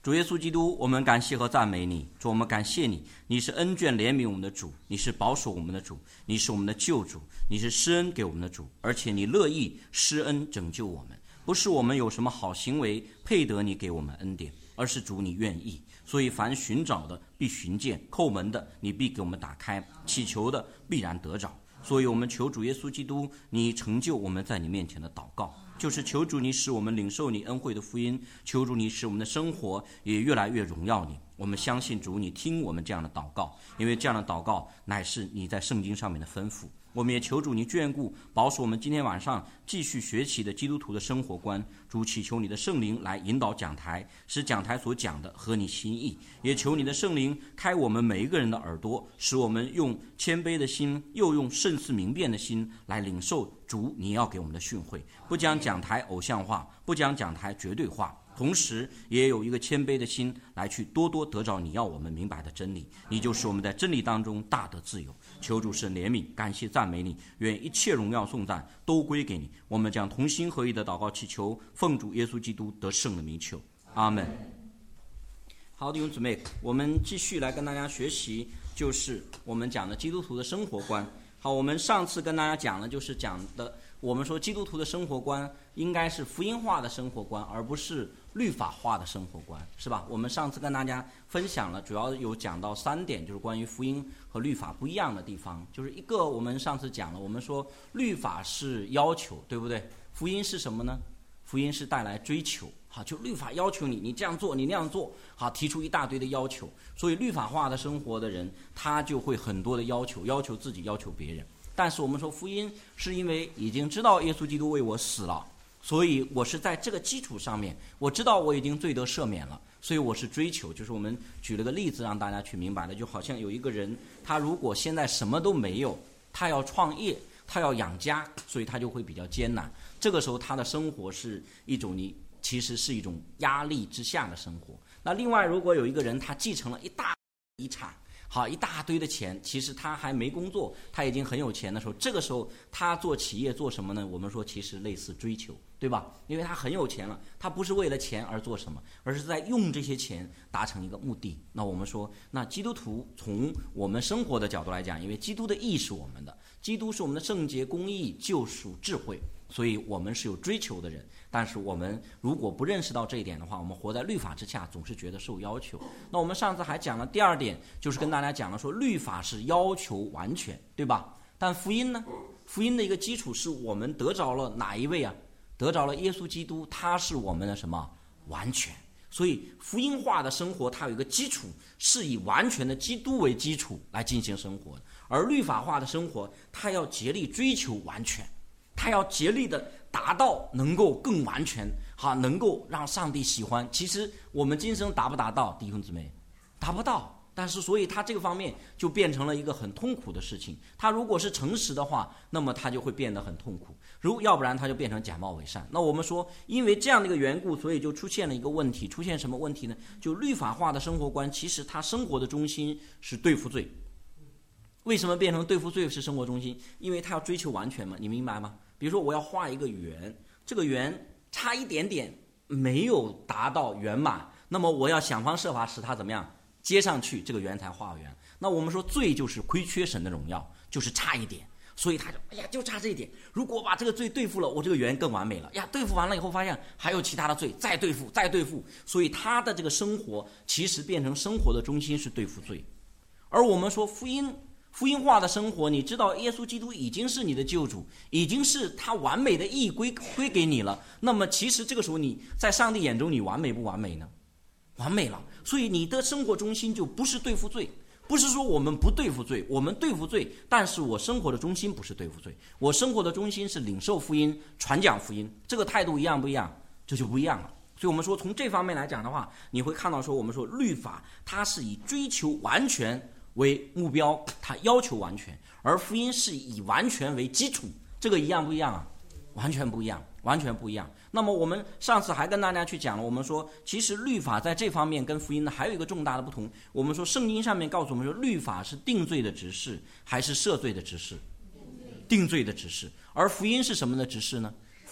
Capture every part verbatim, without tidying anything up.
主耶稣基督，我们感谢和赞美你。主，我们感谢你，你是恩眷怜悯我们的主，你是保守我们的主，你是我们的救主，你是施恩给我们的主，而且你乐意施恩拯救我们。不是我们有什么好行为配得你给我们恩典，而是主你愿意。所以凡寻找的必寻见，叩门的你必给我们打开，祈求的必然得着。所以我们求主耶稣基督，你成就我们在你面前的祷告，就是求主你使我们领受你恩惠的福音，求主你使我们的生活也越来越荣耀你。我们相信主你听我们这样的祷告，因为这样的祷告乃是你在圣经上面的吩咐。我们也求主你眷顾保守我们今天晚上继续学习的基督徒的生活观。主，祈求你的圣灵来引导讲台，使讲台所讲的合你心意，也求你的圣灵开我们每一个人的耳朵，使我们用谦卑的心又用慎思明辨的心来领受主你要给我们的训诲，不将讲台偶像化，不将讲台绝对化，同时也有一个谦卑的心来去多多得着你要我们明白的真理。你就是我们在真理当中大得自由。求主神怜悯，感谢赞美你，愿一切荣耀颂赞都归给你。我们将同心合意的祷告祈求，奉主耶稣基督得胜的名求，阿们。好，弟兄姊妹，我们继续来跟大家学习，就是我们讲的基督徒的生活观。好，我们上次跟大家讲的就是讲的我们说基督徒的生活观应该是福音化的生活观，而不是律法化的生活观，是吧？我们上次跟大家分享了，主要有讲到三点，就是关于福音和律法不一样的地方。就是一个，我们上次讲了，我们说律法是要求，对不对？福音是什么呢？福音是带来追求。好，就律法要求你，你这样做，你那样做，好，提出一大堆的要求。所以律法化的生活的人，他就会很多的要求，要求自己，要求别人。但是我们说福音是因为已经知道耶稣基督为我死了，所以我是在这个基础上面，我知道我已经罪得赦免了，所以我是追求。就是我们举了个例子让大家去明白了，就好像有一个人，他如果现在什么都没有，他要创业，他要养家，所以他就会比较艰难。这个时候他的生活是一种你其实是一种压力之下的生活。那另外如果有一个人他继承了一大遗产，好，一大堆的钱，其实他还没工作，他已经很有钱的时候，这个时候他做企业做什么呢？我们说其实类似追求，对吧？因为他很有钱了，他不是为了钱而做什么，而是在用这些钱达成一个目的。那我们说，那基督徒从我们生活的角度来讲，因为基督的义是我们的，基督是我们的圣洁、公义、救赎、智慧，所以我们是有追求的人。但是我们如果不认识到这一点的话，我们活在律法之下，总是觉得受要求。那我们上次还讲了第二点，就是跟大家讲了说律法是要求完全，对吧？但福音呢？福音的一个基础是我们得着了哪一位啊？得着了耶稣基督，他是我们的什么？完全。所以福音化的生活它有一个基础，是以完全的基督为基础来进行生活的。而律法化的生活，它要竭力追求完全，它要竭力的达到能够更完全，哈，能够让上帝喜欢。其实我们今生达不达到，弟兄姊妹？达不到。但是所以他这个方面就变成了一个很痛苦的事情。他如果是诚实的话，那么他就会变得很痛苦，如要不然他就变成假冒伪善。那我们说因为这样的一个缘故，所以就出现了一个问题。出现什么问题呢？就律法化的生活观，其实他生活的中心是对付罪。为什么变成对付罪是生活中心？因为他要追求完全嘛，你明白吗？比如说我要画一个圆，这个圆差一点点没有达到圆满，那么我要想方设法使它怎么样接上去，这个圆才画圆。那我们说罪就是亏缺神的荣耀，就是差一点，所以他就哎呀就差这一点，如果我把这个罪对付了，我这个圆更完美了呀。对付完了以后发现还有其他的罪，再对付再对付，所以他的这个生活其实变成生活的中心是对付罪。而我们说福音福音化的生活，你知道耶稣基督已经是你的救主，已经是他完美的义归归给你了，那么其实这个时候你在上帝眼中你完美不完美呢？完美了。所以你的生活中心就不是对付罪，不是说我们不对付罪，我们对付罪，但是我生活的中心不是对付罪，我生活的中心是领受福音，传讲福音。这个态度一样不一样？这就不一样了。所以我们说从这方面来讲的话，你会看到说我们说律法它是以追求完全为目标，它要求完全，而福音是以完全为基础。这个一样不一样啊？完全不一样，完全不一样。那么我们上次还跟大家去讲了，我们说其实律法在这方面跟福音呢还有一个重大的不同。我们说圣经上面告诉我们说，律法是定罪的执事还是赦罪的执事？定罪的执事。而福音是什么的执事呢？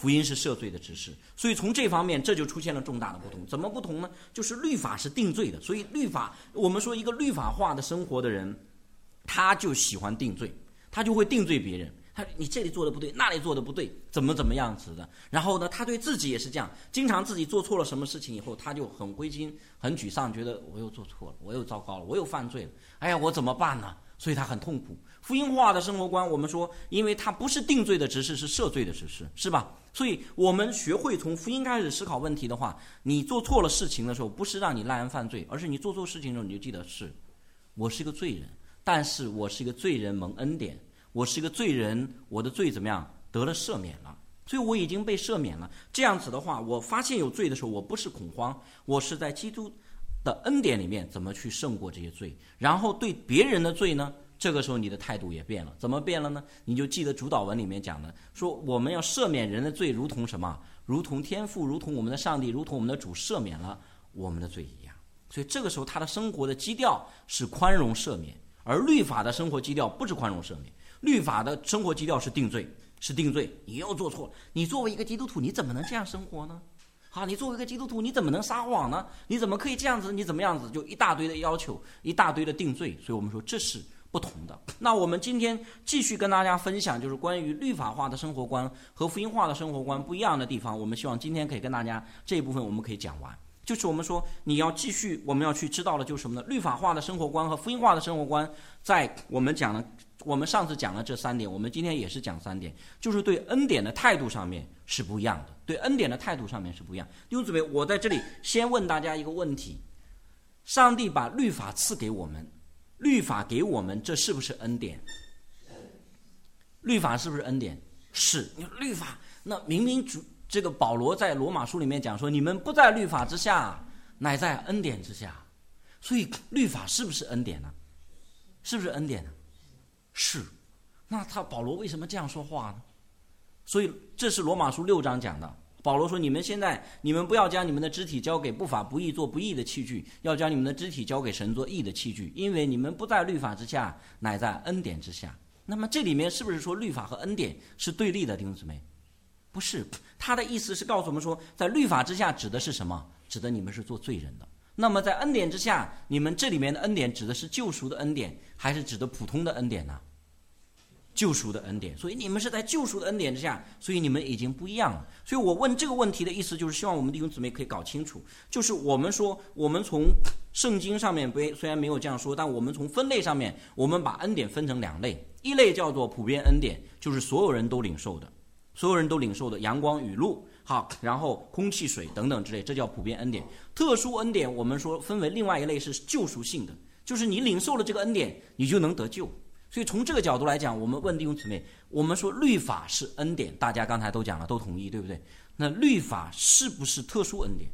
福音是赦罪的指示。所以从这方面这就出现了重大的不同。怎么不同呢？就是律法是定罪的，所以律法，我们说一个律法化的生活的人，他就喜欢定罪，他就会定罪别人，他你这里做的不对，那里做的不对，怎么怎么样子的。然后呢，他对自己也是这样，经常自己做错了什么事情以后，他就很灰心很沮丧，觉得我又做错了，我又糟糕了，我又犯罪了，哎呀，我怎么办呢？所以他很痛苦。福音化的生活观，我们说因为它不是定罪的指示，是赦罪的指示，是吧？所以我们学会从福音开始思考问题的话，你做错了事情的时候，不是让你赖人犯罪，而是你做错事情的时候，你就记得是我是一个罪人，但是我是一个罪人蒙恩典，我是一个罪人，我的罪怎么样得了赦免了，所以我已经被赦免了。这样子的话，我发现有罪的时候，我不是恐慌，我是在基督的恩典里面怎么去胜过这些罪。然后对别人的罪呢，这个时候你的态度也变了。怎么变了呢？你就记得主祷文里面讲的，说我们要赦免人的罪，如同什么？如同天父，如同我们的上帝，如同我们的主赦免了我们的罪一样。所以这个时候他的生活的基调是宽容赦免，而律法的生活基调不是宽容赦免，律法的生活基调是定罪，是定罪。你又做错了，你作为一个基督徒，你怎么能这样生活呢？好，你作为一个基督徒，你怎么能撒谎呢？你怎么可以这样子？你怎么样子？就一大堆的要求，一大堆的定罪。所以我们说这是不同的。那我们今天继续跟大家分享，就是关于律法化的生活观和福音化的生活观不一样的地方。我们希望今天可以跟大家这一部分我们可以讲完。就是我们说你要继续，我们要去知道的就是什么呢？律法化的生活观和福音化的生活观，在我们讲了，我们上次讲了这三点，我们今天也是讲三点，就是对恩典的态度上面是不一样的，对恩典的态度上面是不一样。弟兄姊妹，我在这里先问大家一个问题：上帝把律法赐给我们，律法给我们，这是不是恩典？律法是不是恩典？是。律法，那明明主这个保罗在罗马书里面讲说，你们不在律法之下，乃在恩典之下。所以律法是不是恩典呢？是不是恩典呢？是。那他保罗为什么这样说话呢？所以这是罗马书六章讲的。保罗说，你们现在你们不要将你们的肢体交给不法不义做不义的器具，要将你们的肢体交给神做义的器具，因为你们不在律法之下，乃在恩典之下。那么这里面是不是说律法和恩典是对立的？弟兄姊妹，不是。他的意思是告诉我们说，在律法之下指的是什么？指的你们是做罪人的。那么在恩典之下，你们这里面的恩典指的是救赎的恩典，还是指的普通的恩典呢？救赎的恩典。所以你们是在救赎的恩典之下，所以你们已经不一样了。所以我问这个问题的意思，就是希望我们弟兄姊妹可以搞清楚，就是我们说我们从圣经上面虽然没有这样说，但我们从分类上面，我们把恩典分成两类，一类叫做普遍恩典，就是所有人都领受的，所有人都领受的阳光雨露，好，然后空气水等等之类，这叫普遍恩典。特殊恩典我们说分为另外一类是救赎性的，就是你领受了这个恩典，你就能得救。所以从这个角度来讲，我们问弟兄姊妹，我们说律法是恩典，大家刚才都讲了，都同意，对不对？那律法是不是特殊恩典？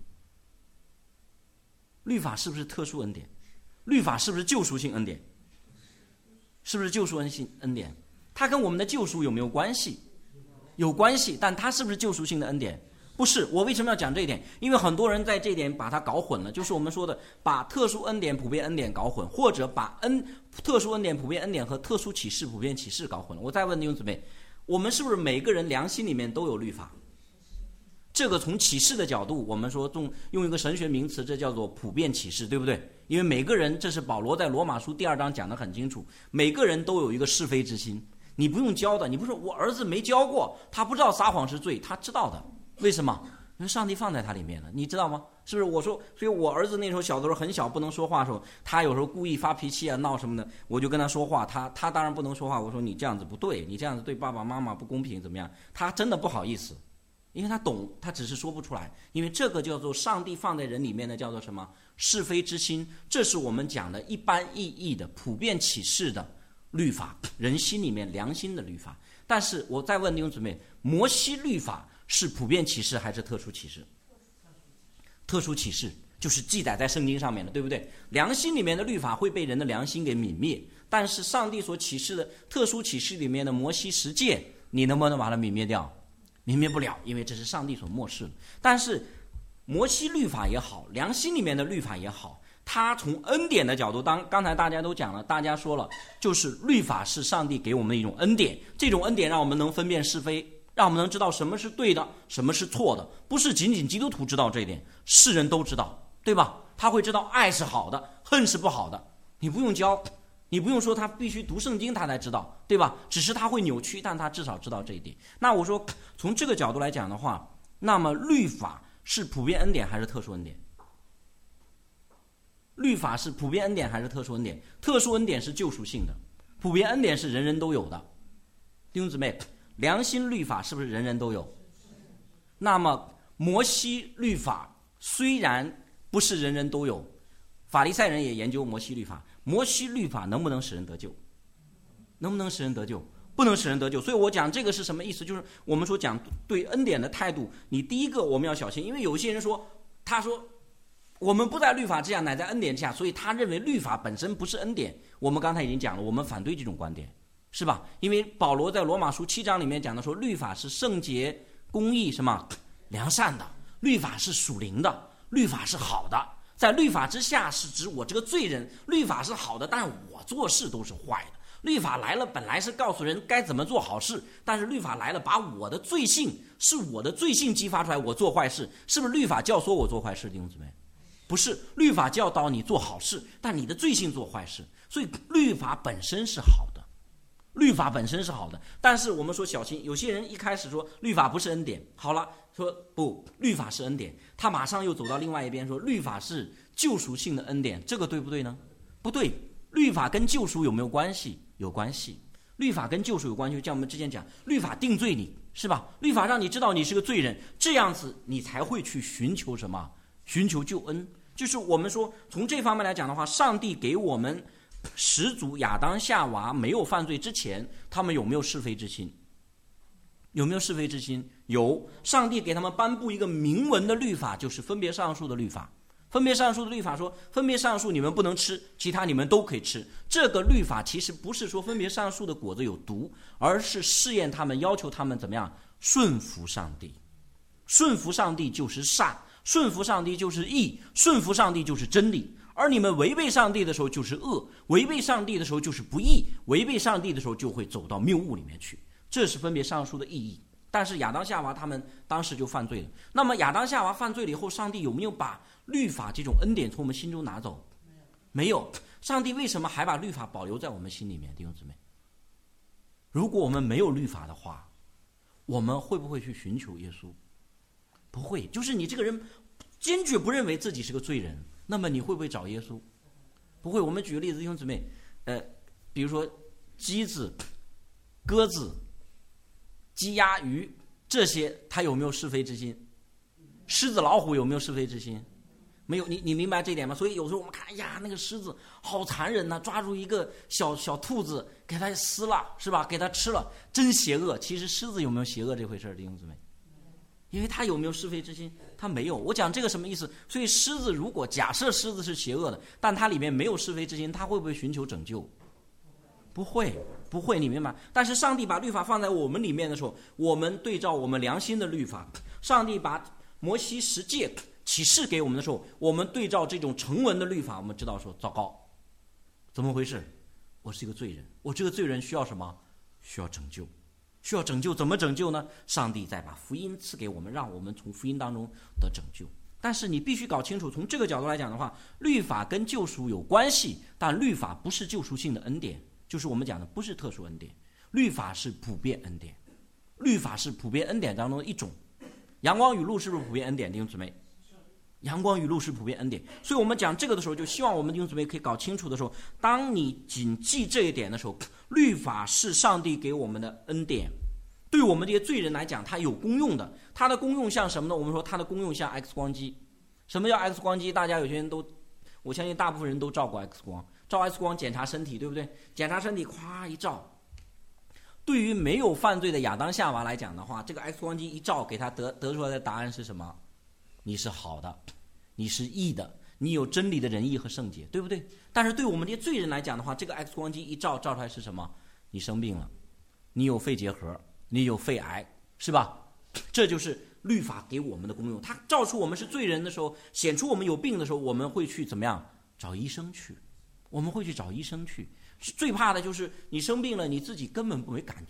律法是不是特殊恩典？律法是不是救赎性恩典？是不是救赎恩性恩典？它跟我们的救赎有没有关系？有关系，但它是不是救赎性的恩典？不是。我为什么要讲这一点？因为很多人在这一点把它搞混了，就是我们说的把特殊恩典、普遍恩典搞混，或者把恩特殊恩典、普遍恩典和特殊启示、普遍启示搞混了。我再问弟兄姊妹，我们是不是每个人良心里面都有律法？这个从启示的角度，我们说用用一个神学名词，这叫做普遍启示，对不对？因为每个人，这是保罗在罗马书第二章讲得很清楚，每个人都有一个是非之心。你不用教的，你不是说我儿子没教过，他不知道撒谎是罪，他知道的。为什么？因为上帝放在他里面了，你知道吗？是不是？我说，所以我儿子那时候小的时候很小，不能说话的时候，他有时候故意发脾气啊、闹什么的，我就跟他说话，他他当然不能说话。我说你这样子不对，你这样子对爸爸妈妈不公平，怎么样？他真的不好意思，因为他懂，他只是说不出来。因为这个叫做上帝放在人里面的叫做什么？是非之心，这是我们讲的一般意义的普遍启示的律法，人心里面良心的律法。但是我再问弟兄姊妹，摩西律法是普遍启示还是特殊启示？特殊启示就是记载在圣经上面的，对不对？良心里面的律法会被人的良心给泯灭，但是上帝所启示的特殊启示里面的摩西十诫，你能不能把它泯灭掉？泯灭不了，因为这是上帝所漠视的。但是摩西律法也好，良心里面的律法也好，它从恩典的角度，当刚才大家都讲了，大家说了，就是律法是上帝给我们的一种恩典，这种恩典让我们能分辨是非， 让我们能知道什么是对的，什么是错的。不是仅仅基督徒知道这一点，世人都知道，对吧？他会知道爱是好的，恨是不好的。你不用教，你不用说他必须读圣经他才知道，对吧？只是他会扭曲，但他至少知道这一点。那我说从这个角度来讲的话，那么律法是普遍恩典还是特殊恩典？律法是普遍恩典还是特殊恩典？特殊恩典是救赎性的，普遍恩典是人人都有的。弟兄姊妹，良心律法是不是人人都有？那么摩西律法虽然不是人人都有，法利赛人也研究摩西律法，摩西律法能不能使人得救？能不能使人得救？不能使人得救。所以我讲这个是什么意思？就是我们说讲对恩典的态度，你第一个我们要小心，因为有些人说，他说我们不在律法之下，乃在恩典之下，所以他认为律法本身不是恩典。我们刚才已经讲了，我们反对这种观点，是吧？因为保罗在罗马书七章里面讲的说，律法是圣洁、公义、什么良善的，律法是属灵的，律法是好的。在律法之下是指我这个罪人，律法是好的，但是我做事都是坏的。律法来了本来是告诉人该怎么做好事，但是律法来了把我的罪性，是我的罪性激发出来我做坏事。是不是律法教唆我做坏事？弟兄姊妹，不是，律法教导你做好事，但你的罪性做坏事。所以律法本身是好的，律法本身是好的。但是我们说小心，有些人一开始说律法不是恩典，好了，说不，律法是恩典，他马上又走到另外一边说律法是救赎性的恩典，这个对不对呢？不对，律法跟救赎有没有关系？有关系。律法跟救赎有关系，像我们之前讲，律法定罪你，是吧？律法让你知道你是个罪人，这样子你才会去寻求什么？寻求救恩。就是我们说从这方面来讲的话，上帝给我们始祖亚当夏娃没有犯罪之前，他们有没有是非之心？有没有是非之心？有。上帝给他们颁布一个明文的律法，就是分别善恶树的律法。分别善恶树的律法说，分别善恶树你们不能吃，其他你们都可以吃。这个律法其实不是说分别善恶树的果子有毒，而是试验他们，要求他们怎么样顺服上帝。顺服上帝就是善，顺服上帝就是义，顺服上帝就是真理。而你们违背上帝的时候就是恶，违背上帝的时候就是不义，违背上帝的时候就会走到谬误里面去。这是分别善恶树的意义。但是亚当夏娃他们当时就犯罪了。那么亚当夏娃犯罪了以后，上帝有没有把律法这种恩典从我们心中拿走？没有。上帝为什么还把律法保留在我们心里面？弟兄姊妹，如果我们没有律法的话，我们会不会去寻求耶稣？不会。就是你这个人坚决不认为自己是个罪人，那么你会不会找耶稣？不会。我们举个例子，弟兄姊妹，呃，比如说鸡子、鸽子、鸡鸭鱼这些，它有没有是非之心？狮子老虎有没有是非之心？没有。你你明白这一点吗？所以有时候我们看，哎呀，那个狮子好残忍呐、啊，抓住一个小小兔子给它撕了，是吧？给它吃了，真邪恶。其实狮子有没有邪恶这回事，弟兄姊妹？因为他有没有是非之心？他没有。我讲这个什么意思？所以狮子，如果假设狮子是邪恶的，但它里面没有是非之心，它会不会寻求拯救？不会，不会，你明白？但是上帝把律法放在我们里面的时候，我们对照我们良心的律法，上帝把摩西十诫启示给我们的时候，我们对照这种成文的律法，我们知道说，糟糕，怎么回事？我是一个罪人，我这个罪人需要什么？需要拯救。需要拯救，怎么拯救呢？上帝再把福音赐给我们，让我们从福音当中得拯救。但是你必须搞清楚，从这个角度来讲的话，律法跟救赎有关系，但律法不是救赎性的恩典，就是我们讲的不是特殊恩典，律法是普遍恩典，律法是普遍恩典当中的一种。阳光雨露是不是普遍恩典？弟兄姊妹，阳光雨露是普遍恩典。所以我们讲这个的时候，就希望我们弟兄姊妹可以搞清楚的时候，当你谨记这一点的时候，律法是上帝给我们的恩典，对我们这些罪人来讲，它有功用的。它的功用像什么呢？我们说它的功用像 X 光机。什么叫 X 光机？大家有些人都，我相信大部分人都照过 X 光。照 X 光检查身体，对不对？检查身体，咵一照。对于没有犯罪的亚当夏娃来讲的话，这个 X 光机一照，给他得得出来的答案是什么？你是好的，你是义的，你有真理的仁义和圣洁，对不对？但是对我们这些罪人来讲的话，这个 X 光机一照，照出来是什么？你生病了，你有肺结核，你有肺癌，是吧？这就是律法给我们的功用。它照出我们是罪人的时候，显出我们有病的时候，我们会去怎么样？找医生去。我们会去找医生去。最怕的就是你生病了，你自己根本没感觉，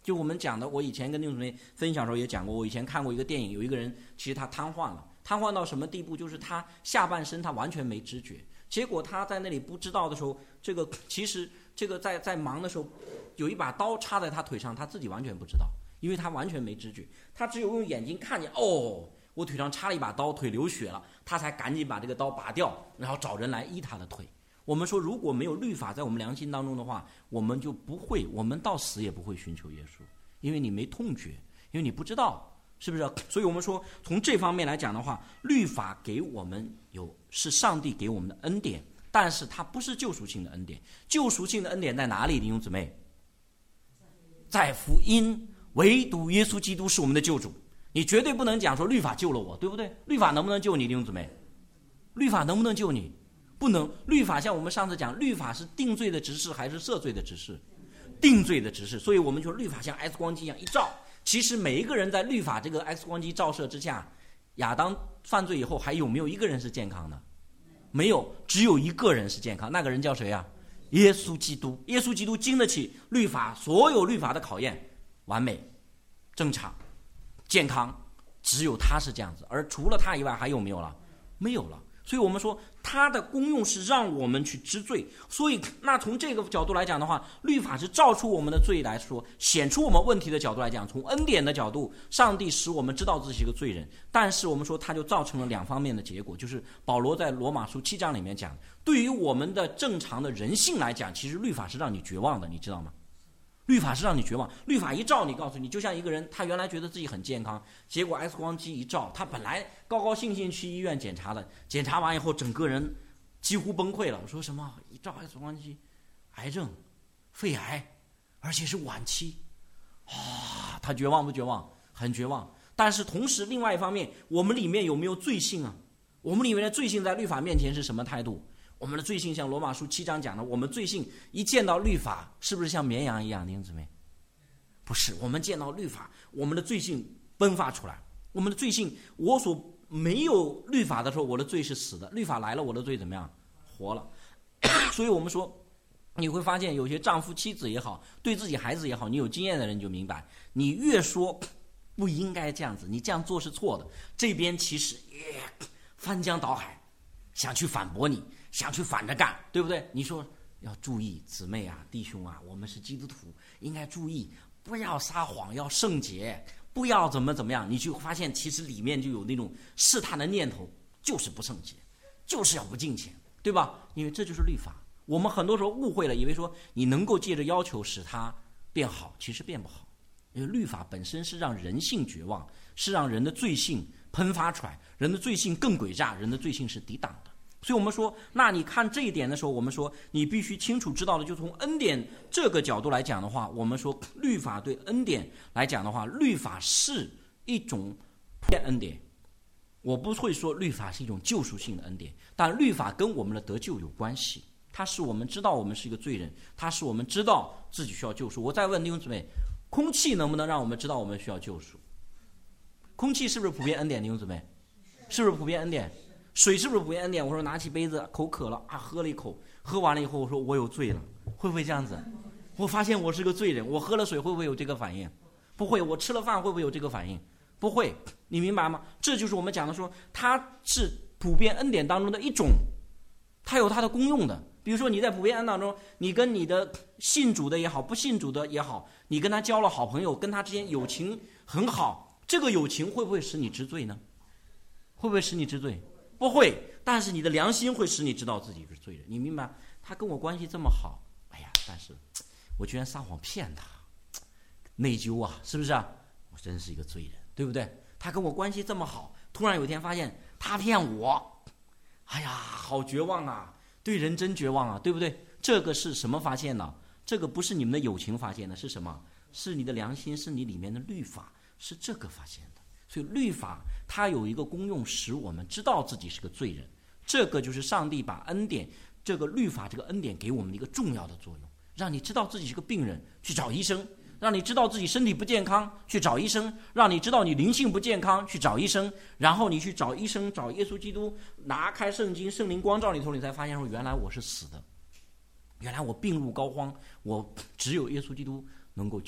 就我们讲的，我以前跟弟兄姊妹分享的时候也讲过，我以前看过一个电影，有一个人其实他瘫痪了，瘫痪到什么地步，就是他下半身他完全没知觉，结果他在那里不知道的时候，这个其实这个在在忙的时候，有一把刀插在他腿上，他自己完全不知道，因为他完全没知觉，他只有用眼睛看见，哦，我腿上插了一把刀，腿流血了，他才赶紧把这个刀拔掉，然后找人来医他的腿。我们说如果没有律法在我们良心当中的话，我们就不会，我们到死也不会寻求耶稣，因为你没痛觉，因为你不知道，是不是？所以我们说从这方面来讲的话，律法给我们有是上帝给我们的恩典，但是它不是救赎性的恩典。救赎性的恩典在哪里？弟兄姊妹，在福音，唯独耶稣基督是我们的救主。你绝对不能讲说律法救了我，对不对？律法能不能救你，弟兄姊妹？律法能不能救你？不能。律法像我们上次讲，律法是定罪的执事还是赦罪的执事？定罪的执事。所以我们说律法像 X 光机一样一照，其实每一个人在律法这个 X 光机照射之下，亚当犯罪以后还有没有一个人是健康的？没有，只有一个人是健康，那个人叫谁啊？耶稣基督。耶稣基督经得起律法所有律法的考验，完美正常健康，只有他是这样子，而除了他以外还有没有了？没有了。所以我们说它的功用是让我们去知罪，所以那从这个角度来讲的话，律法是照出我们的罪来说，显出我们问题的角度来讲，从恩典的角度，上帝使我们知道自己是个罪人，但是我们说它就造成了两方面的结果，就是保罗在罗马书七章里面讲，对于我们的正常的人性来讲，其实律法是让你绝望的，你知道吗？律法是让你绝望，律法一照，你告诉你，就像一个人他原来觉得自己很健康，结果 X 光机一照，他本来高高兴兴去医院检查的，检查完以后整个人几乎崩溃了。我说什么？一照 X 光机，癌症、肺癌，而且是晚期，啊，他绝望不绝望？很绝望。但是同时另外一方面，我们里面有没有罪性啊？我们里面的罪性在律法面前是什么态度？我们的罪性像罗马书七章讲的，我们罪性一见到律法，是不是像绵羊一样？弟兄姊妹，不是，我们见到律法，我们的罪性迸发出来。我们的罪性，我所没有律法的时候，我的罪是死的；律法来了，我的罪怎么样？活了。所以我们说，你会发现有些丈夫妻子也好，对自己孩子也好，你有经验的人就明白，你越说不应该这样子，你这样做是错的，这边其实也翻江倒海，想去反驳你，想去反着干，对不对？你说要注意，姊妹啊，弟兄啊，我们是基督徒，应该注意，不要撒谎，要圣洁，不要怎么怎么样。你就发现其实里面就有那种试探的念头，就是不圣洁，就是要不敬虔，对吧？因为这就是律法。我们很多时候误会了，以为说你能够借着要求使它变好，其实变不好。因为律法本身是让人性绝望，是让人的罪性喷发出来，人的罪性更诡诈，人的罪性是抵挡的。所以我们说，那你看这一点的时候，我们说你必须清楚知道的，就从恩典这个角度来讲的话，我们说律法对恩典来讲的话，律法是一种恩典。我不会说律法是一种救赎性的恩典，但律法跟我们的得救有关系，它使我们知道我们是一个罪人，它使我们知道自己需要救赎。我再问弟兄姊妹，空气能不能让我们知道我们需要救赎？空气是不是普遍恩典？弟兄姊妹，是不是普遍恩典？水是不是普遍恩典？我说拿起杯子，口渴了啊，喝了一口，喝完了以后，我说我有罪了，会不会这样子？我发现我是个罪人，我喝了水会不会有这个反应？不会。我吃了饭会不会有这个反应？不会。你明白吗？这就是我们讲的说，它是普遍恩典当中的一种，它有它的功用的。比如说你在普遍恩当中，你跟你的信主的也好，不信主的也好，你跟他交了好朋友，跟他之间友情很好，这个友情会不会使你知罪呢？会不会使你知罪？不会。但是你的良心会使你知道自己是罪人。你明白？他跟我关系这么好，哎呀，但是我居然撒谎骗他，内疚啊，是不是啊？我真是一个罪人，对不对？他跟我关系这么好，突然有一天发现他骗我，哎呀，好绝望啊，对人真绝望啊，对不对？这个是什么发现呢？这个不是你们的友情发现的，是什么？是你的良心，是你里面的律法，是这个发现的。所以律法它有一个功用，使我们知道自己是个罪人，这个就是上帝把恩典，这个律法这个恩典给我们的一个重要的作用，让你知道自己是个病人，去找医生，让你知道自己身体不健康，去找医生，让你知道你灵性不健康，去找医生，然后你去找医生，找耶稣基督，拿开圣经，圣灵光照里头，你才发现说，原来我是死的，原来我病入膏肓，我只有耶稣基督能够救我。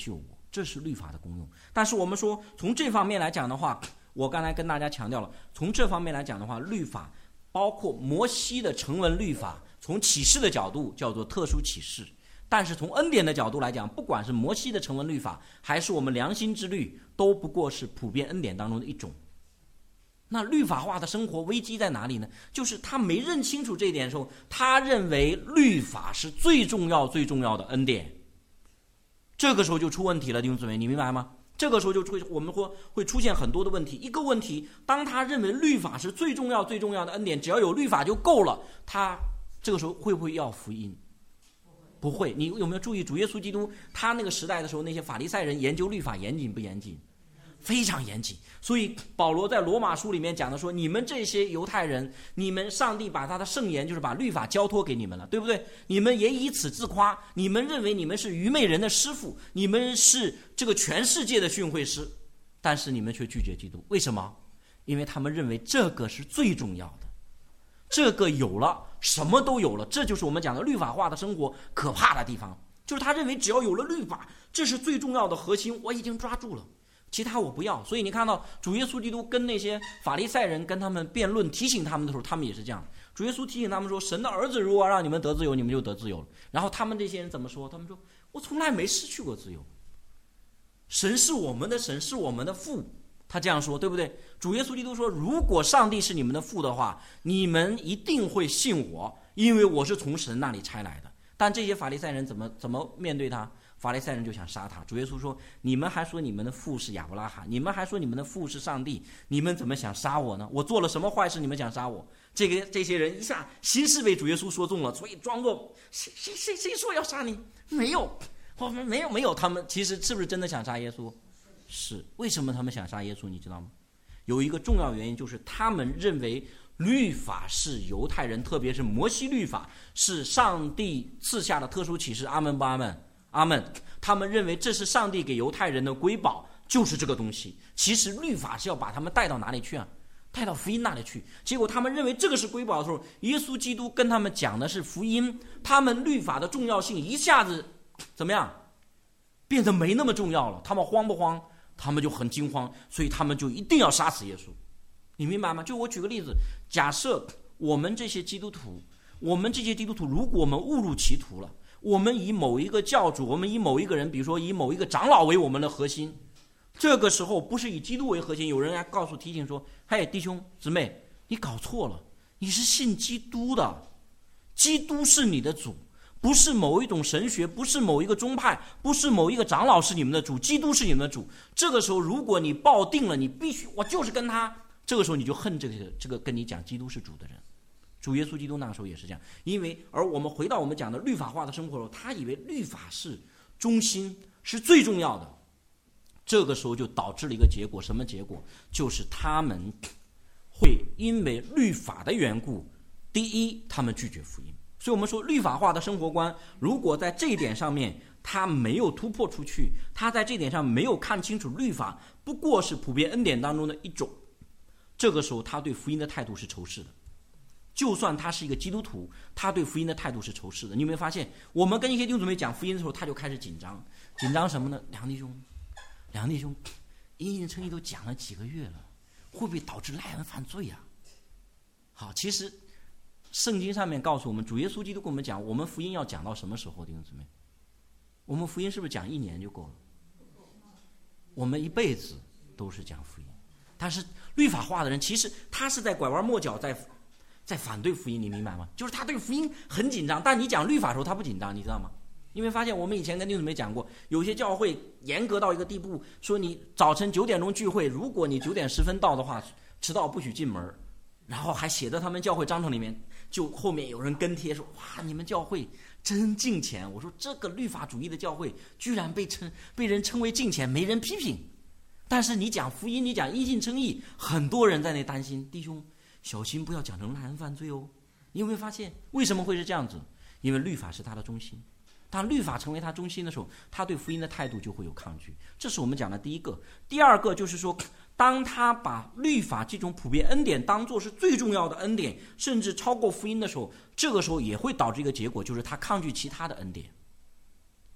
这是律法的功用。但是我们说从这方面来讲的话，我刚才跟大家强调了，从这方面来讲的话，律法包括摩西的成文律法，从启示的角度叫做特殊启示，但是从恩典的角度来讲，不管是摩西的成文律法还是我们良心之律，都不过是普遍恩典当中的一种。那律法化的生活危机在哪里呢？就是他没认清楚这一点的时候，他认为律法是最重要最重要的恩典，这个时候就出问题了。弟兄姊妹，你明白吗？这个时候就会我们会会出现很多的问题。一个问题，当他认为律法是最重要最重要的恩典，只要有律法就够了，他这个时候会不会要福音？不会。你有没有注意主耶稣基督他那个时代的时候，那些法利赛人研究律法严谨不严谨？非常严谨。所以保罗在罗马书里面讲的说，你们这些犹太人，你们上帝把他的圣言，就是把律法交托给你们了，对不对？你们也以此自夸，你们认为你们是愚昧人的师傅，你们是这个全世界的训诲师，但是你们却拒绝基督。为什么？因为他们认为这个是最重要的，这个有了什么都有了。这就是我们讲的律法化的生活可怕的地方，就是他认为只要有了律法，这是最重要的核心，我已经抓住了，其他我不要。所以你看到主耶稣基督跟那些法利赛人跟他们辩论提醒他们的时候，他们也是这样。主耶稣提醒他们说，神的儿子如果让你们得自由，你们就得自由了。然后他们这些人怎么说？他们说，我从来没失去过自由，神是我们的神，是我们的父。他这样说，对不对？主耶稣基督说，如果上帝是你们的父的话，你们一定会信我，因为我是从神那里差来的。但这些法利赛人怎么怎么面对他？法利赛人就想杀他。主耶稣说，你们还说你们的父是亚伯拉罕，你们还说你们的父是上帝，你们怎么想杀我呢？我做了什么坏事你们想杀我？这个这些人一下心事被主耶稣说中了，所以装作谁谁谁谁说要杀你？没有，我们没有没有。他们其实是不是真的想杀耶稣？是。为什么他们想杀耶稣你知道吗？有一个重要原因，就是他们认为律法是犹太人，特别是摩西律法是上帝赐下的特殊启示。阿门不阿门？阿门。他们认为这是上帝给犹太人的瑰宝，就是这个东西。其实律法是要把他们带到哪里去啊？带到福音那里去。结果他们认为这个是瑰宝的时候，耶稣基督跟他们讲的是福音，他们律法的重要性一下子怎么样变得没那么重要了。他们慌不慌？他们就很惊慌，所以他们就一定要杀死耶稣。你明白吗？就我举个例子，假设我们这些基督徒，我们这些基督徒，如果我们误入歧途了，我们以某一个教主，我们以某一个人，比如说以某一个长老为我们的核心，这个时候不是以基督为核心，有人来告诉提醒说，嘿，弟兄姊妹，你搞错了，你是信基督的，基督是你的主，不是某一种神学，不是某一个宗派，不是某一个长老是你们的主，基督是你们的主。这个时候如果你抱定了，你必须我就是跟他，这个时候你就恨这个这个跟你讲基督是主的人。主耶稣基督那个时候也是这样。因为而我们回到我们讲的律法化的生活中，他以为律法是中心，是最重要的。这个时候就导致了一个结果，什么结果？就是他们会因为律法的缘故，第一，他们拒绝福音。所以我们说律法化的生活观，如果在这一点上面他没有突破出去，他在这点上没有看清楚律法不过是普遍恩典当中的一种，这个时候他对福音的态度是仇视的。就算他是一个基督徒，他对福音的态度是仇视的。你有没有发现，我们跟一些弟兄姊妹讲福音的时候，他就开始紧张。紧张什么呢？梁弟兄梁弟兄因信称义都讲了几个月了，会不会导致赖人犯罪啊？好，其实圣经上面告诉我们，主耶稣基督跟我们讲，我们福音要讲到什么时候？弟兄姊妹，我们福音是不是讲一年就够了？我们一辈子都是讲福音。但是律法化的人，其实他是在拐弯抹角，在在反对福音，你明白吗？就是他对福音很紧张，但你讲律法的时候他不紧张，你知道吗？你会发现我们以前跟弟兄姊妹讲过，有些教会严格到一个地步，说你早晨九点钟聚会，如果你九点十分到的话，迟到不许进门，然后还写在他们教会章程里面。就后面有人跟帖说，哇，你们教会真敬虔。我说这个律法主义的教会居然被称被人称为敬虔，没人批评。但是你讲福音，你讲因信称义，很多人在那担心，弟兄小心不要讲成滥人犯罪哦。你有没有发现为什么会是这样子？因为律法是他的中心，当律法成为他中心的时候，他对福音的态度就会有抗拒。这是我们讲的第一个。第二个就是说，当他把律法这种普遍恩典当作是最重要的恩典，甚至超过福音的时候，这个时候也会导致一个结果，就是他抗拒其他的恩典。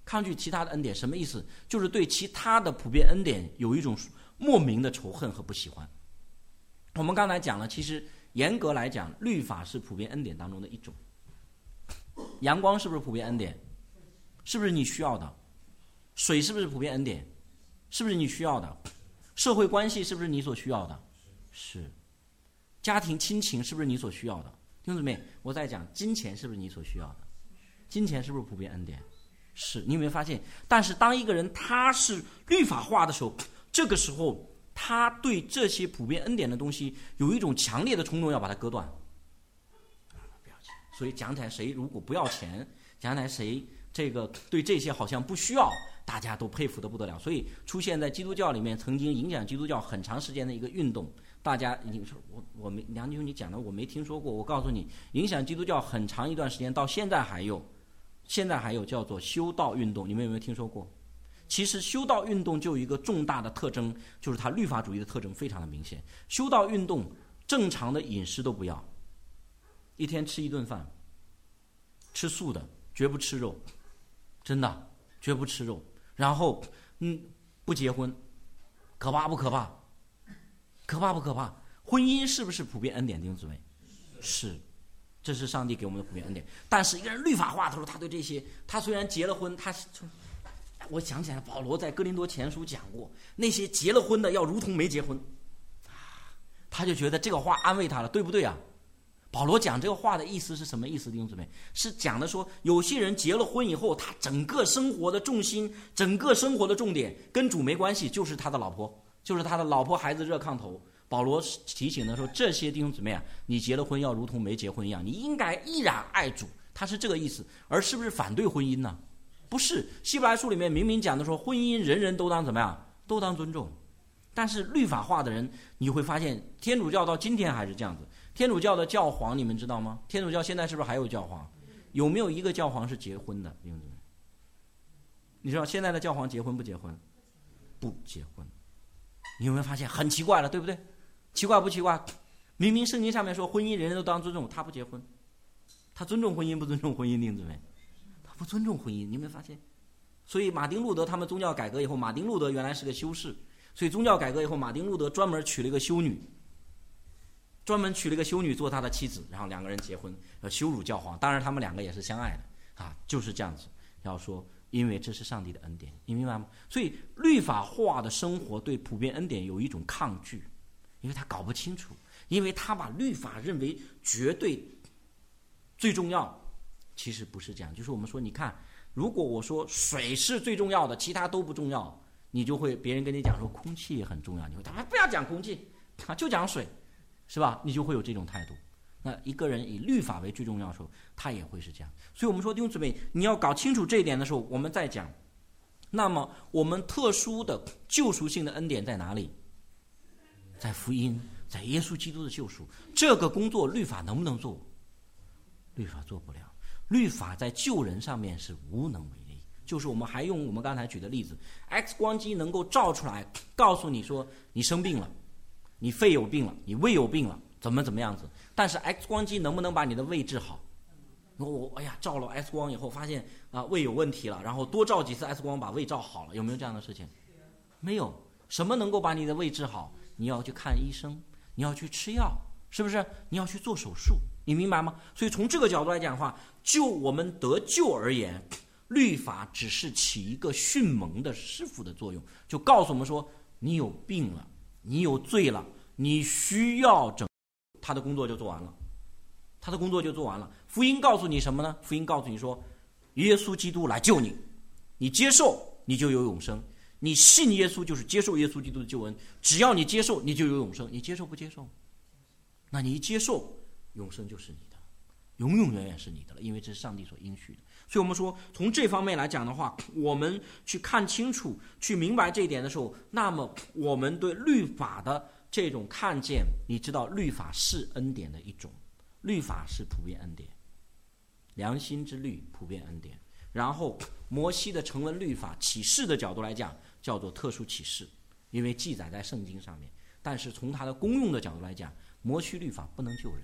抗拒其他的恩典什么意思？就是对其他的普遍恩典有一种莫名的仇恨和不喜欢。我们刚才讲了，其实严格来讲，律法是普遍恩典当中的一种。阳光是不是普遍恩典？是不是你需要的？水是不是普遍恩典？是不是你需要的？社会关系是不是你所需要的？是。家庭亲情是不是你所需要的？弟兄姊妹，我在讲金钱是不是你所需要的？金钱是不是普遍恩典？是。你有没有发现？但是当一个人他是律法化的时候，这个时候他对这些普遍恩典的东西有一种强烈的冲动，要把它割断。不要钱。所以讲起来，谁如果不要钱，讲起来谁这个对这些好像不需要，大家都佩服得不得了。所以出现在基督教里面，曾经影响基督教很长时间的一个运动。大家，你说我我没梁弟兄你讲的我没听说过，我告诉你，影响基督教很长一段时间，到现在还有，现在还有叫做修道运动，你们有没有听说过？其实修道运动就有一个重大的特征，就是它律法主义的特征非常的明显。修道运动正常的饮食都不要，一天吃一顿饭，吃素的，绝不吃肉，真的绝不吃肉。然后嗯，不结婚，可怕不可怕？可怕不可怕？婚姻是不是普遍恩典？弟兄姊妹，是，这是上帝给我们的普遍恩典。但是一个人律法化的时候，他对这些，他虽然结了婚，他我想起来了，保罗在哥林多前书讲过，那些结了婚的要如同没结婚，他就觉得这个话安慰他了，对不对啊？保罗讲这个话的意思是什么意思？弟兄姊妹，是讲的说，有些人结了婚以后，他整个生活的重心，整个生活的重点跟主没关系，就是他的老婆。就是他的老婆孩子热炕头。保罗提醒的说，这些弟兄姊妹啊，你结了婚要如同没结婚一样，你应该依然爱主，他是这个意思。而是不是反对婚姻呢？不是。希伯来书里面明明讲的说，婚姻人人都当怎么样？都当尊重。但是律法化的人，你会发现天主教到今天还是这样子。天主教的教皇你们知道吗？天主教现在是不是还有教皇？有没有一个教皇是结婚的？弟兄姊妹，你知道现在的教皇结婚不结婚？不结婚。你有没有发现很奇怪了，对不对？奇怪不奇怪？明明圣经上面说婚姻人人都当尊重，他不结婚，他尊重婚姻不尊重婚姻？弟兄姊妹，他不尊重婚姻，你有没有发现？所以马丁路德他们宗教改革以后，马丁路德原来是个修士，所以宗教改革以后，马丁路德专门娶了一个修女，专门娶了一个修女做他的妻子，然后两个人结婚，要羞辱教皇。当然他们两个也是相爱的啊，就是这样子。要说因为这是上帝的恩典，你明白吗？所以律法化的生活对普遍恩典有一种抗拒，因为他搞不清楚，因为他把律法认为绝对最重要，其实不是这样。就是我们说，你看，如果我说水是最重要的，其他都不重要，你就会别人跟你讲说空气也很重要，你会他妈不要讲空气啊，就讲水，是吧？你就会有这种态度。那一个人以律法为最重要的时候，他也会是这样。所以我们说弟兄姊妹，你要搞清楚这一点的时候，我们再讲。那么我们特殊的救赎性的恩典在哪里？在福音，在耶稣基督的救赎。这个工作律法能不能做？律法做不了。律法在救人上面是无能为力。就是我们还用我们刚才举的例子， X 光机能够照出来告诉你说你生病了，你肺有病了，你胃有病了，怎么怎么样子。但是 X 光机能不能把你的胃治好？我哎呀，照了 X 光以后发现啊胃有问题了，然后多照几次 X 光把胃照好了，有没有这样的事情？没有。什么能够把你的胃治好？你要去看医生，你要去吃药，是不是？你要去做手术，你明白吗？所以从这个角度来讲的话，就我们得救而言，律法只是起一个训蒙的师傅的作用，就告诉我们说，你有病了，你有罪了，你需要整，他的工作就做完了，他的工作就做完了。福音告诉你什么呢？福音告诉你说，耶稣基督来救你，你接受你就有永生，你信耶稣就是接受耶稣基督的救恩，只要你接受你就有永生。你接受不接受？那你一接受，永生就是你的，永永远远是你的了，因为这是上帝所应许的。所以我们说从这方面来讲的话，我们去看清楚去明白这一点的时候，那么我们对律法的这种看见，你知道律法是恩典的一种，律法是普遍恩典，良心之律普遍恩典。然后摩西的成文律法启示的角度来讲叫做特殊启示，因为记载在圣经上面。但是从它的功用的角度来讲，摩西律法不能救人，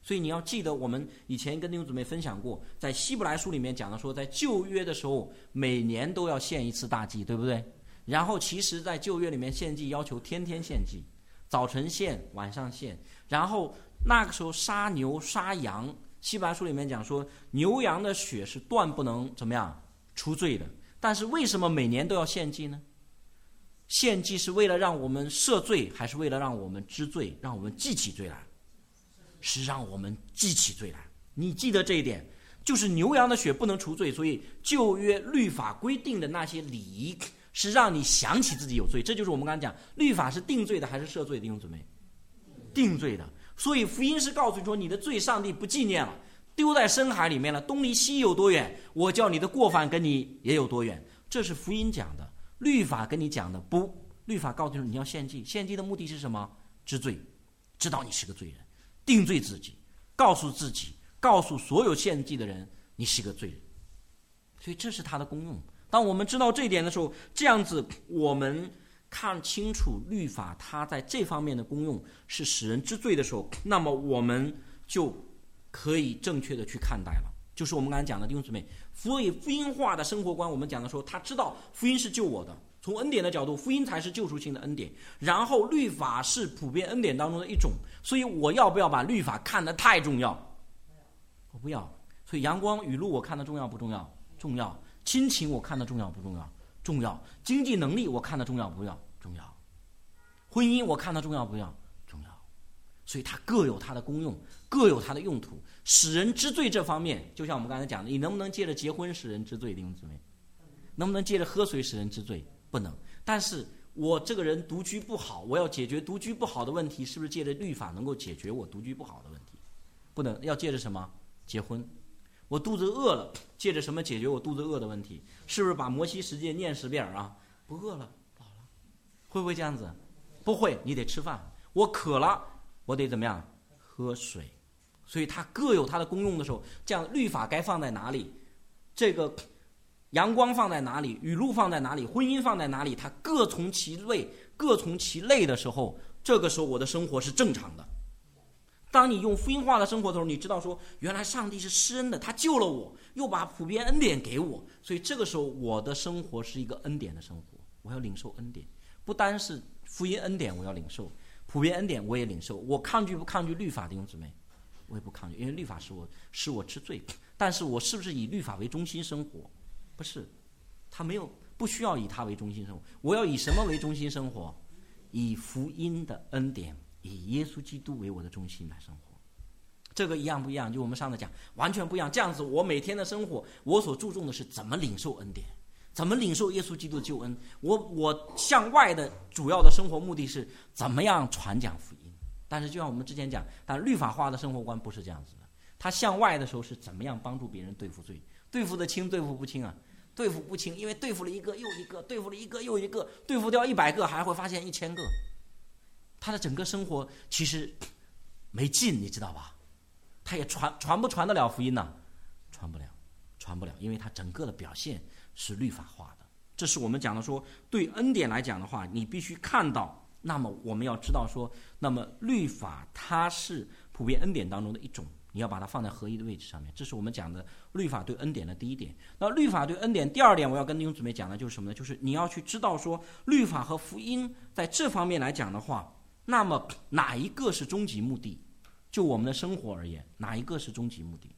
所以你要记得，我们以前跟弟兄姊妹分享过，在希伯来书里面讲的说，在旧约的时候每年都要献一次大祭，对不对？然后其实在旧约里面献祭要求天天献祭，早晨献晚上献，然后那个时候杀牛杀羊，希伯来书里面讲说牛羊的血是断不能怎么样除罪的。但是为什么每年都要献祭呢？献祭是为了让我们赦罪，还是为了让我们知罪，让我们记起罪来？是让我们记起罪来。你记得这一点，就是牛羊的血不能除罪，所以旧约律法规定的那些礼仪是让你想起自己有罪。这就是我们刚才讲，律法是定罪的还是赦罪的？弟兄姊妹，定罪的。所以福音是告诉你说，你的罪上帝不纪念了，丢在深海里面了，东离西有多远，我叫你的过犯跟你也有多远。这是福音讲的。律法跟你讲的不，律法告诉你你要献祭，献祭的目的是什么？知罪，知道你是个罪人，定罪自己，告诉自己，告诉所有献祭的人你是个罪人。所以这是它的功用。当我们知道这一点的时候，这样子我们看清楚律法它在这方面的功用是使人知罪的时候，那么我们就可以正确的去看待了。就是我们刚才讲的弟兄姊妹，所以福音化的生活观，我们讲的时候，他知道福音是救我的，从恩典的角度，福音才是救赎性的恩典，然后律法是普遍恩典当中的一种，所以我要不要把律法看得太重要？我不要。所以阳光雨露我看得重要不重要？重要。亲情我看得重要不重要？重要。经济能力我看得重要不要？重要。婚姻我看得重要不要？重要。所以它各有它的功用，各有它的用途。使人知罪这方面，就像我们刚才讲的，你能不能借着结婚使人知罪？弟兄姊妹，能不能借着喝水使人知罪？不能。但是我这个人独居不好，我要解决独居不好的问题，是不是借着律法能够解决我独居不好的问题？不能。要借着什么？结婚。我肚子饿了，借着什么解决我肚子饿的问题？是不是把摩西十诫念十遍啊？不饿了，饱了，会不会这样子？不会。你得吃饭。我渴了，我得怎么样？喝水。所以它各有它的功用的时候，这样律法该放在哪里，这个阳光放在哪里，雨露放在哪里，婚姻放在哪里，它各从其类，各从其类的时候，这个时候我的生活是正常的。当你用福音化的生活的时候，你知道说原来上帝是施恩的，他救了我，又把普遍恩典给我，所以这个时候我的生活是一个恩典的生活，我要领受恩典。不单是福音恩典我要领受，普遍恩典我也领受。我抗拒不抗拒律法的弟兄姊妹？我也不抗拒，因为律法使我使我知罪。但是我是不是以律法为中心生活？不是。他没有，不需要以他为中心生活。我要以什么为中心生活？以福音的恩典，以耶稣基督为我的中心来生活。这个一样不一样？就我们上次讲，完全不一样。这样子我每天的生活，我所注重的是怎么领受恩典，怎么领受耶稣基督的救恩。我我向外的主要的生活目的是怎么样传讲福音。但是就像我们之前讲，但律法化的生活观不是这样子的。他向外的时候是怎么样帮助别人对付罪，对付的轻对付不轻啊？对付不轻，因为对付了一个又一个，对付了一个又一个，对付掉一百个还会发现一千个。他的整个生活其实没劲，你知道吧？他也传传不传得了福音呢、啊？传不了，传不了，因为他整个的表现是律法化的。这是我们讲的说，对恩典来讲的话，你必须看到。那么我们要知道说，那么律法它是普遍恩典当中的一种，你要把它放在合一的位置上面。这是我们讲的律法对恩典的第一点。那律法对恩典第二点，我要跟弟兄姊妹讲的就是什么呢？就是你要去知道说，律法和福音在这方面来讲的话，那么哪一个是终极目的？就我们的生活而言，哪一个是终极目的？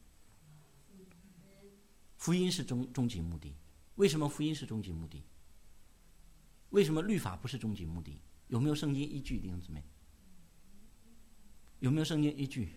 福音是终终极目的。为什么福音是终极目的？为什么律法不是终极目的？有没有圣经依据，弟兄姊妹？有没有圣经依据？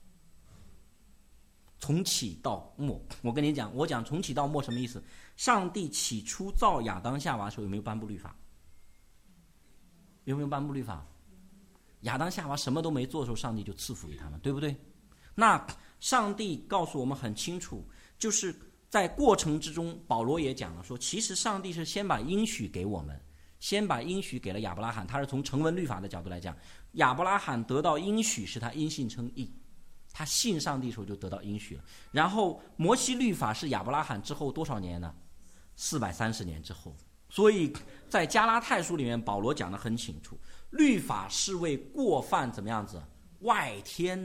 从起到末，我跟你讲，我讲从起到末什么意思？上帝起初造亚当夏娃的时候有没有颁布律法？有没有颁布律法？亚当夏娃什么都没做的时候，上帝就赐福给他们，对不对？那上帝告诉我们很清楚，就是在过程之中，保罗也讲了说，其实上帝是先把应许给我们。先把应许给了亚伯拉罕，他是从成文律法的角度来讲，亚伯拉罕得到应许是他因信称义，他信上帝的时候就得到应许了。然后摩西律法是亚伯拉罕之后多少年呢？四百三十年之后。所以在加拉太书里面，保罗讲得很清楚，律法是为过犯怎么样子外添的，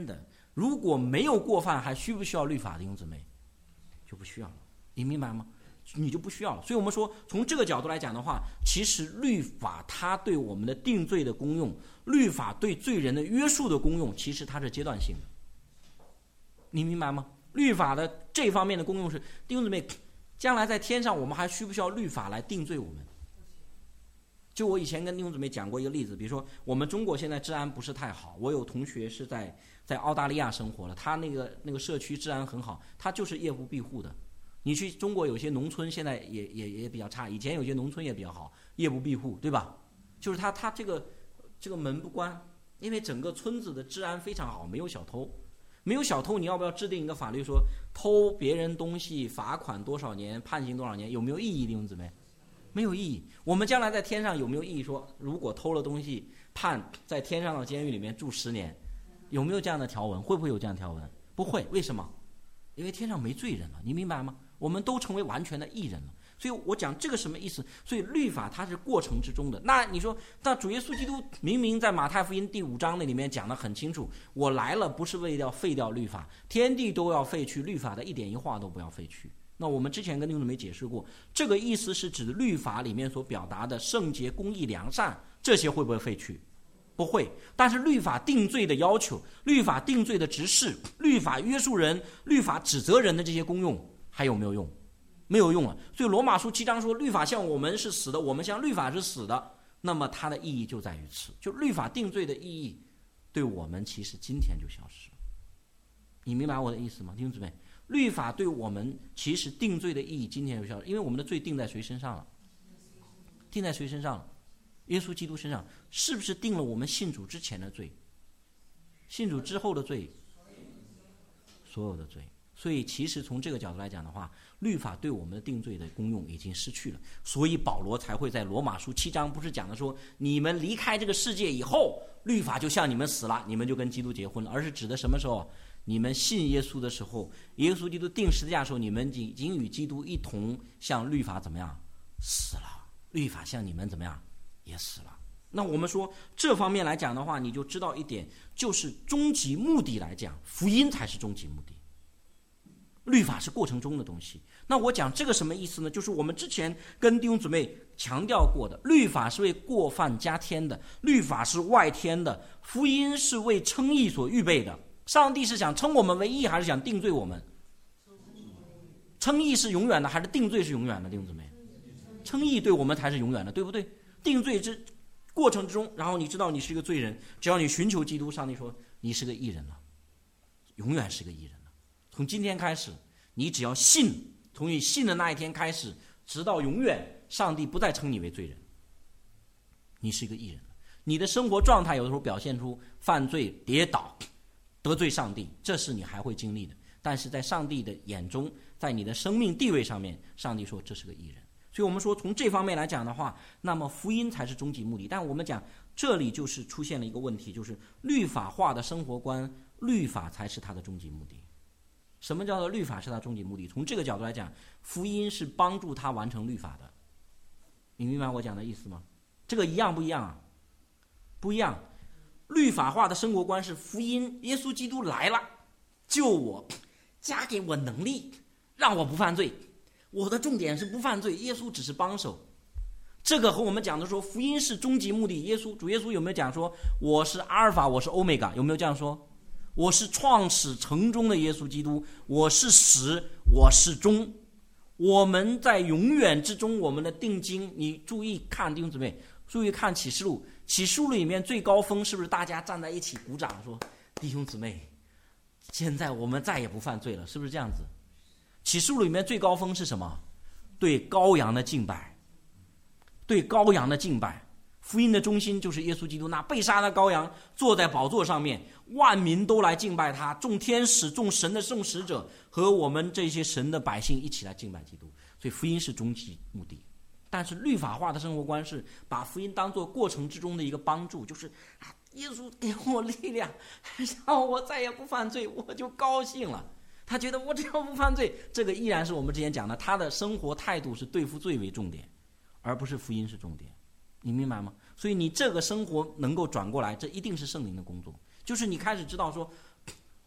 如果没有过犯，还需不需要律法的弟兄姊妹？就不需要了，你明白吗？你就不需要了。所以我们说，从这个角度来讲的话，其实律法它对我们的定罪的功用，律法对罪人的约束的功用，其实它是阶段性的。你明白吗？律法的这方面的功用是，弟兄姊妹，将来在天上我们还需不需要律法来定罪我们？就我以前跟弟兄姊妹讲过一个例子，比如说我们中国现在治安不是太好，我有同学是在在澳大利亚生活了，他那个那个社区治安很好，他就是夜不闭户的。你去中国有些农村现在也也也比较差，以前有些农村也比较好，夜不闭户，对吧？就是他他这个这个门不关，因为整个村子的治安非常好，没有小偷，没有小偷，你要不要制定一个法律说偷别人东西罚款多少年，判刑多少年？有没有意义，弟兄姊妹？没有意义。我们将来在天上有没有意义说，如果偷了东西判在天上的监狱里面住十年，有没有这样的条文？会不会有这样的条文？不会。为什么？因为天上没罪人了，你明白吗？我们都成为完全的义人了。所以我讲这个什么意思？所以律法它是过程之中的。那你说，那主耶稣基督明明在马太福音第五章那里面讲得很清楚，我来了不是为了废掉律法，天地都要废去，律法的一点一画都不要废去。那我们之前跟弟兄姊妹解释过，这个意思是指律法里面所表达的圣洁、公义、良善，这些会不会废去？不会。但是律法定罪的要求、律法定罪的执事、律法约束人、律法指责人的这些功用还有没有用？没有用了。所以罗马书七章说，律法向我们是死的，我们向律法是死的。那么它的意义就在于此，就律法定罪的意义对我们其实今天就消失了。你明白我的意思吗，弟兄姊妹？律法对我们其实定罪的意义今天就消失，因为我们的罪定在谁身上了？定在谁身上了？耶稣基督身上。是不是定了我们信主之前的罪？信主之后的罪？所有的罪。所以其实从这个角度来讲的话，律法对我们的定罪的功用已经失去了。所以保罗才会在罗马书七章不是讲的说，你们离开这个世界以后，律法就向你们死了，你们就跟基督结婚了。而是指的什么时候？你们信耶稣的时候，耶稣基督定十字架的时候，你们已经与基督一同向律法怎么样？死了。律法向你们怎么样？也死了。那我们说这方面来讲的话，你就知道一点，就是终极目的来讲，福音才是终极目的，律法是过程中的东西。那我讲这个什么意思呢？就是我们之前跟弟兄姊妹强调过的，律法是为过犯加添的，律法是外添的，福音是为称义所预备的。上帝是想称我们为义，还是想定罪我们？称义是永远的，还是定罪是永远的？弟兄姊妹，称义对我们才是永远的，对不对？定罪之过程之中，然后你知道你是一个罪人，只要你寻求基督，上帝说你是个义人了，永远是个义人了。从今天开始，你只要信，从你信的那一天开始，直到永远，上帝不再称你为罪人，你是一个义人了。你的生活状态有的时候表现出犯罪、跌倒、得罪上帝，这是你还会经历的。但是在上帝的眼中，在你的生命地位上面，上帝说这是个义人。所以我们说从这方面来讲的话，那么福音才是终极目的。但我们讲这里就是出现了一个问题，就是律法化的生活观，律法才是它的终极目的。什么叫做律法是它终极目的？从这个角度来讲，福音是帮助他完成律法的。你明白我讲的意思吗？这个一样不一样啊？不一样。律法化的生活观是福音，耶稣基督来了，救我，加给我能力，让我不犯罪。我的重点是不犯罪，耶稣只是帮手。这个和我们讲的说福音是终极目的。耶稣主耶稣有没有讲说我是阿尔法，我是欧米伽？有没有这样说？我是创始成终的耶稣基督，我是始，我是终。我们在永远之中，我们的定睛，你注意看弟兄姊妹，注意看启示录，启示录里面最高峰是不是大家站在一起鼓掌说弟兄姊妹，现在我们再也不犯罪了，是不是这样子？启示录里面最高峰是什么？对羔羊的敬拜，对羔羊的敬拜。福音的中心就是耶稣基督，那被杀的羔羊坐在宝座上面，万民都来敬拜他，众天使、众神的众使者和我们这些神的百姓一起来敬拜基督。所以福音是终极目的。但是律法化的生活观是把福音当作过程之中的一个帮助，就是啊，耶稣给我力量，让我再也不犯罪，我就高兴了。他觉得我只要不犯罪，这个依然是我们之前讲的，他的生活态度是对付罪为重点，而不是福音是重点。你明白吗？所以你这个生活能够转过来，这一定是圣灵的工作。就是你开始知道说，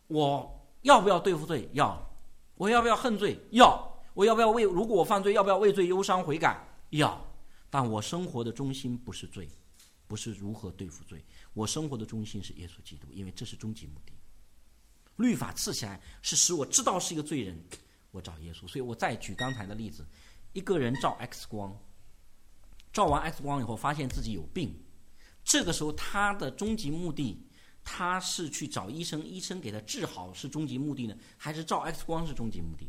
我要不要对付罪？要。我要不要恨罪？要。我要不要为如果我犯罪，要不要为罪忧伤悔改？要。但我生活的中心不是罪，不是如何对付罪，我生活的中心是耶稣基督，因为这是终极目的。律法赐下来是使我知道是一个罪人，我找耶稣。所以我再举刚才的例子，一个人照 X 光，照完 X 光以后发现自己有病，这个时候他的终极目的，他是去找医生，医生给他治好是终极目的呢，还是照 X 光是终极目的？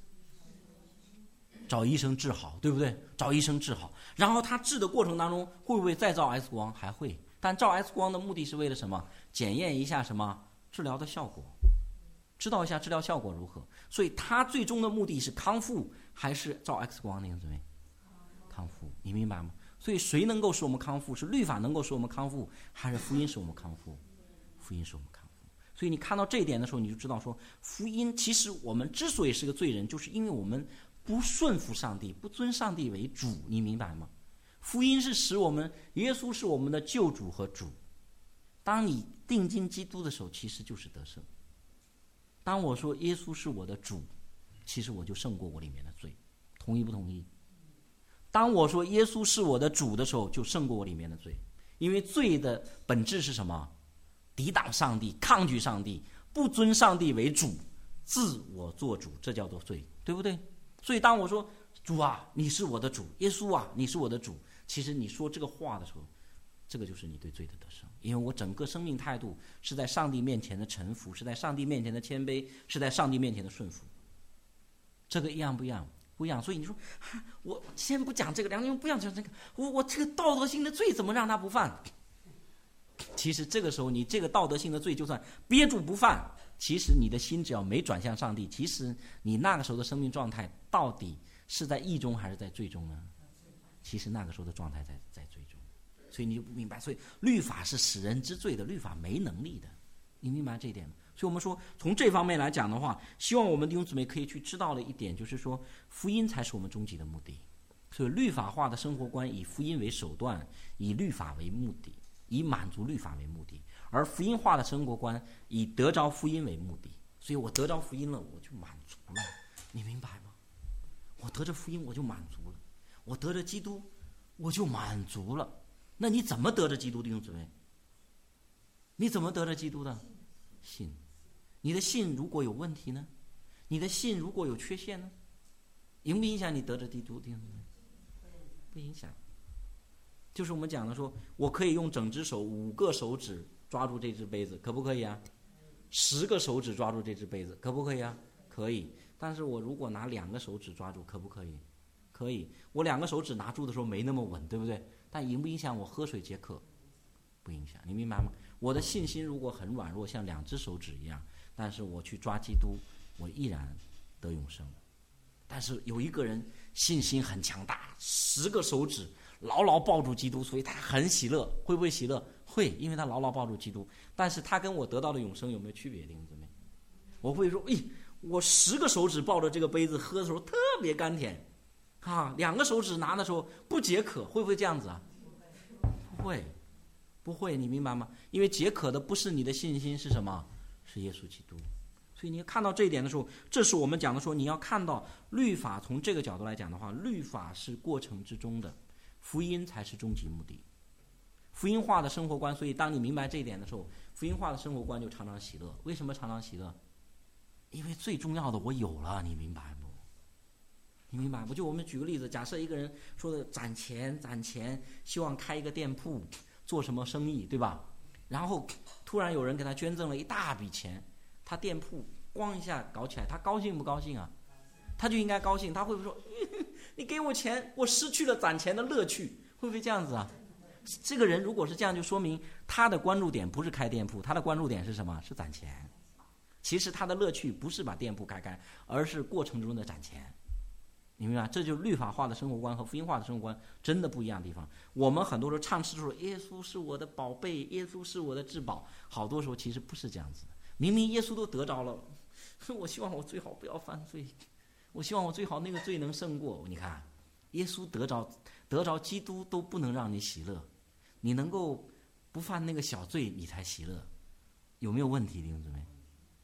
找医生治好，对不对？找医生治好，然后他治的过程当中会不会再照 X 光？还会。但照 X 光的目的是为了什么？检验一下什么？治疗的效果，知道一下治疗效果如何。所以他最终的目的是康复，还是照 X 光那个怎么样？康复，你明白吗？所以谁能够使我们康复？是律法能够使我们康复，还是福音使我们康复？福音使我们康复。所以你看到这一点的时候，你就知道说，福音其实我们之所以是个罪人，就是因为我们不顺服上帝，不尊上帝为主，你明白吗？福音是使我们，耶稣是我们的救主和主。当你定睛基督的时候，其实就是得胜。当我说耶稣是我的主，其实我就胜过我里面的罪，同意不同意？当我说耶稣是我的主的时候，就胜过我里面的罪。因为罪的本质是什么？抵挡上帝，抗拒上帝，不尊上帝为主，自我做主，这叫做罪，对不对？所以当我说主啊你是我的主，耶稣啊你是我的主，其实你说这个话的时候，这个就是你对罪的得胜。因为我整个生命态度是在上帝面前的臣服，是在上帝面前的谦卑，是在上帝面前的顺服。这个一样不一样？不一样。所以你说我先不讲这个，梁宁不要讲这个，我我这个道德性的罪怎么让他不犯？其实这个时候你这个道德性的罪就算憋住不犯，其实你的心只要没转向上帝，其实你那个时候的生命状态到底是在义中还是在罪中呢？其实那个时候的状态在在罪中。所以你就不明白，所以律法是使人知罪的，律法没能力的，你明白这一点吗？所以我们说从这方面来讲的话，希望我们弟兄姊妹可以去知道的一点就是说，福音才是我们终极的目的。所以律法化的生活观以福音为手段，以律法为目的，以满足律法为目的，而福音化的生活观以得着福音为目的。所以我得着福音了，我就满足了，你明白吗？我得着福音我就满足了，我得着基督我就满足了。那你怎么得着基督，弟兄姊妹？你怎么得着基督的？信。你的信如果有问题呢？你的信如果有缺陷呢？影不影响你得着基督，弟兄姊妹？不影响。就是我们讲的说，我可以用整只手五个手指抓住这只杯子，可不可以啊？十个手指抓住这只杯子，可不可以啊？可以。但是我如果拿两个手指抓住，可不可以？可以。我两个手指拿住的时候没那么稳，对不对？但影不影响我喝水解渴？不影响，你明白吗？我的信心如果很软弱，像两只手指一样，但是我去抓基督，我依然得永生。但是有一个人信心很强大，十个手指牢牢抱住基督，所以他很喜乐。会不会喜乐？会，因为他牢牢抱住基督。但是他跟我得到的永生有没有区别，弟兄姊妹？我会说，诶，我十个手指抱着这个杯子喝的时候特别甘甜，啊，两个手指拿的时候不解渴，会不会这样子啊？不会，不会，你明白吗？因为解渴的不是你的信心，是什么？是耶稣基督。所以你看到这一点的时候，这是我们讲的说，你要看到律法从这个角度来讲的话，律法是过程之中的，福音才是终极目的。福音化的生活观，所以当你明白这一点的时候，福音化的生活观就常常喜乐。为什么常常喜乐？因为最重要的我有了，你明白不？你明白不？就我们举个例子，假设一个人说的攒钱攒钱，希望开一个店铺，做什么生意，对吧？然后突然有人给他捐赠了一大笔钱，他店铺咣一下搞起来，他高兴不高兴啊？他就应该高兴，他会不会说你给我钱，我失去了攒钱的乐趣，会不会这样子啊？这个人如果是这样，就说明他的关注点不是开店铺，他的关注点是什么？是攒钱。其实他的乐趣不是把店铺开开，而是过程中的攒钱。你明白？这就是律法化的生活观和福音化的生活观真的不一样的地方。我们很多时候唱诗说耶稣是我的宝贝，耶稣是我的至宝，好多时候其实不是这样子的。明明耶稣都得着了，我希望我最好不要犯罪，我希望我最好那个罪能胜过。你看耶稣得着得着基督都不能让你喜乐，你能够不犯那个小罪你才喜乐，有没有问题，弟兄姊妹？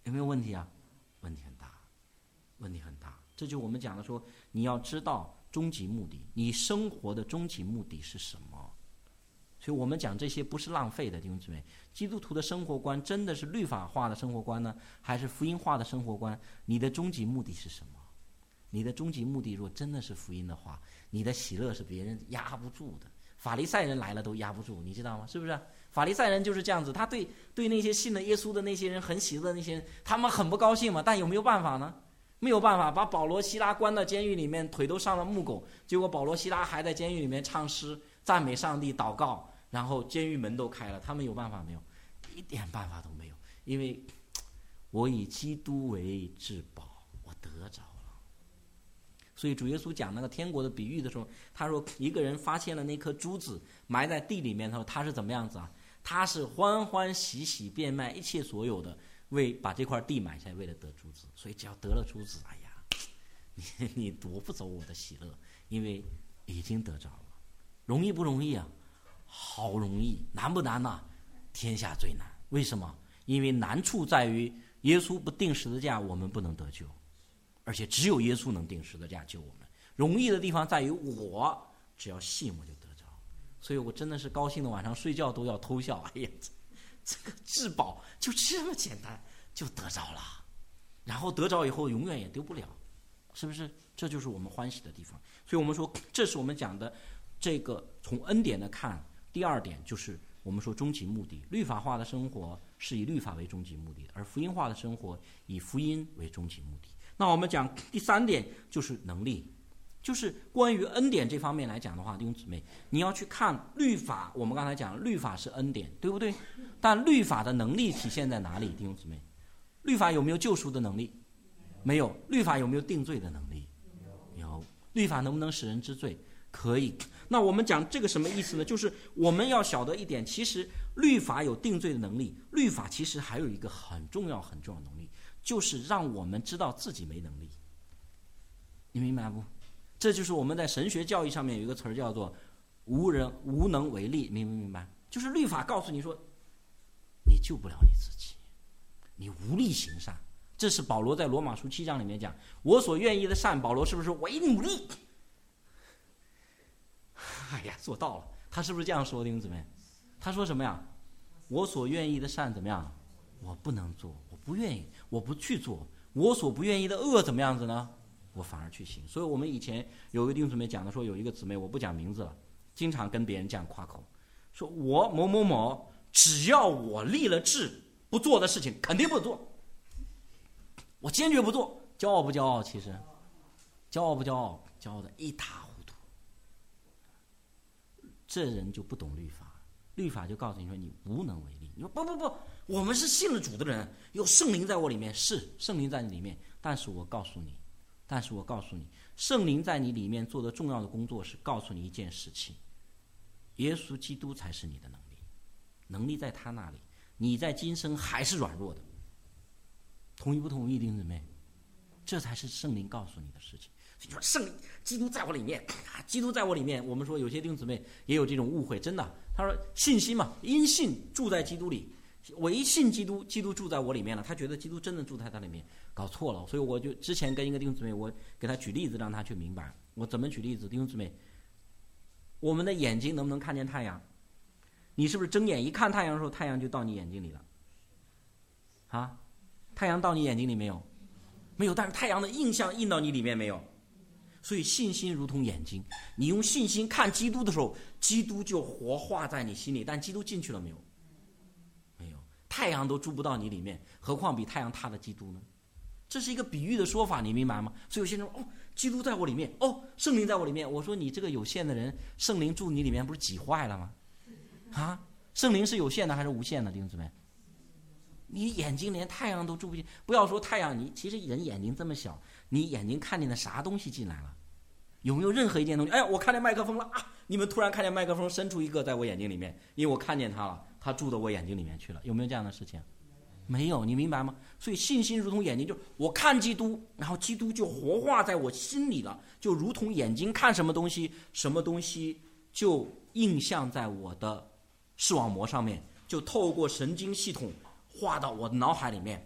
有没有问题啊？问题很大，问题很大。这就我们讲的说，你要知道终极目的，你生活的终极目的是什么？所以我们讲这些不是浪费的，弟兄姊妹。基督徒的生活观真的是律法化的生活观呢，还是福音化的生活观？你的终极目的是什么？你的终极目的若真的是福音的话，你的喜乐是别人压不住的。法利赛人来了都压不住，你知道吗？是不是？法利赛人就是这样子，他对对那些信了耶稣的那些人很喜乐的那些人，他们很不高兴嘛。但有没有办法呢？没有办法，把保罗希拉关到监狱里面，腿都上了木狗，结果保罗希拉还在监狱里面唱诗赞美上帝祷告，然后监狱门都开了。他们有办法没有？一点办法都没有，因为我以基督为至宝，我得着了。所以主耶稣讲那个天国的比喻的时候，他说一个人发现了那颗珠子埋在地里面的时候，他是怎么样子啊？他是欢欢喜喜变卖一切所有的，为把这块地买下来，为了得珠子。所以只要得了珠子，哎呀，你你夺不走我的喜乐，因为已经得着了。容易不容易啊？好容易。难不难啊？天下最难。为什么？因为难处在于耶稣不定十字架，我们不能得救，而且只有耶稣能定十字架救我们。容易的地方在于我只要信我就得着。所以我真的是高兴的晚上睡觉都要偷笑。哎呀，这个至宝就这么简单就得着了，然后得着以后永远也丢不了，是不是？这就是我们欢喜的地方。所以我们说，这是我们讲的这个从恩典的看。第二点就是我们说终极目的，律法化的生活是以律法为终极目的的，而福音化的生活以福音为终极目的。那我们讲第三点就是能力，就是关于恩典这方面来讲的话，弟兄姊妹，你要去看律法。我们刚才讲律法是恩典，对不对？但律法的能力体现在哪里？弟兄姊妹，律法有没有救赎的能力？没有。律法有没有定罪的能力？有。律法能不能使人知罪？可以。那我们讲这个什么意思呢？就是我们要晓得一点，其实律法有定罪的能力，律法其实还有一个很重要很重要的能力，就是让我们知道自己没能力。你明白不？这就是我们在神学教育上面有一个词儿叫做无人无能为力，明不明白？就是律法告诉你说你救不了你自己，你无力行善。这是保罗在罗马书七章里面讲，我所愿意的善，保罗是不是我一努力哎呀做到了？他是不是这样说？弟兄姊妹，他说什么呀？我所愿意的善怎么样？我不能做，我不愿意，我不去做。我所不愿意的恶怎么样子呢？我反而去行。所以我们以前有一个弟兄姊妹讲的说，有一个姊妹，我不讲名字了，经常跟别人这样夸口，说我某某某只要我立了志不做的事情肯定不做，我坚决不做。骄傲不骄傲？其实骄傲不骄傲？骄傲的一塌糊涂。这人就不懂律法，律法就告诉你说你无能为力。你说不不不，我们是信了主的人，有圣灵在我里面，是圣灵在你里面，但是我告诉你但是我告诉你圣灵在你里面做的重要的工作是告诉你一件事情，耶稣基督才是你的能力，能力在他那里，你在今生还是软弱的。同意不同意，弟兄姊妹？这才是圣灵告诉你的事情。你说圣灵基督在我里面，基督在我里面，我们说有些弟兄姊妹也有这种误会，真的。他说信心嘛，因信住在基督里，我一信基督，基督住在我里面了，他觉得基督真的住在他里面，搞错了。所以我就之前跟一个弟兄姊妹，我给他举例子，让他去明白。我怎么举例子？弟兄姊妹，我们的眼睛能不能看见太阳？你是不是睁眼一看太阳的时候，太阳就到你眼睛里了？啊，太阳到你眼睛里没有？没有。但是太阳的印象印到你里面没有？所以信心如同眼睛，你用信心看基督的时候，基督就活化在你心里。但基督进去了没有？没有。太阳都住不到你里面，何况比太阳大的基督呢？这是一个比喻的说法，你明白吗？所以有些人说，哦，基督在我里面，哦，圣灵在我里面。我说你这个有限的人，圣灵住你里面不是挤坏了吗？啊，圣灵是有限的还是无限的，弟兄姊妹？你眼睛连太阳都住不进，不要说太阳，你其实人眼睛这么小，你眼睛看见的啥东西进来了？有没有任何一件东西？哎呀，我看见麦克风了啊！你们突然看见麦克风伸出一个在我眼睛里面，因为我看见它了，它住到我眼睛里面去了。有没有这样的事情？没有，你明白吗？所以信心如同眼睛，就我看基督，然后基督就活化在我心里了，就如同眼睛看什么东西，什么东西就印象在我的视网膜上面，就透过神经系统画到我的脑海里面，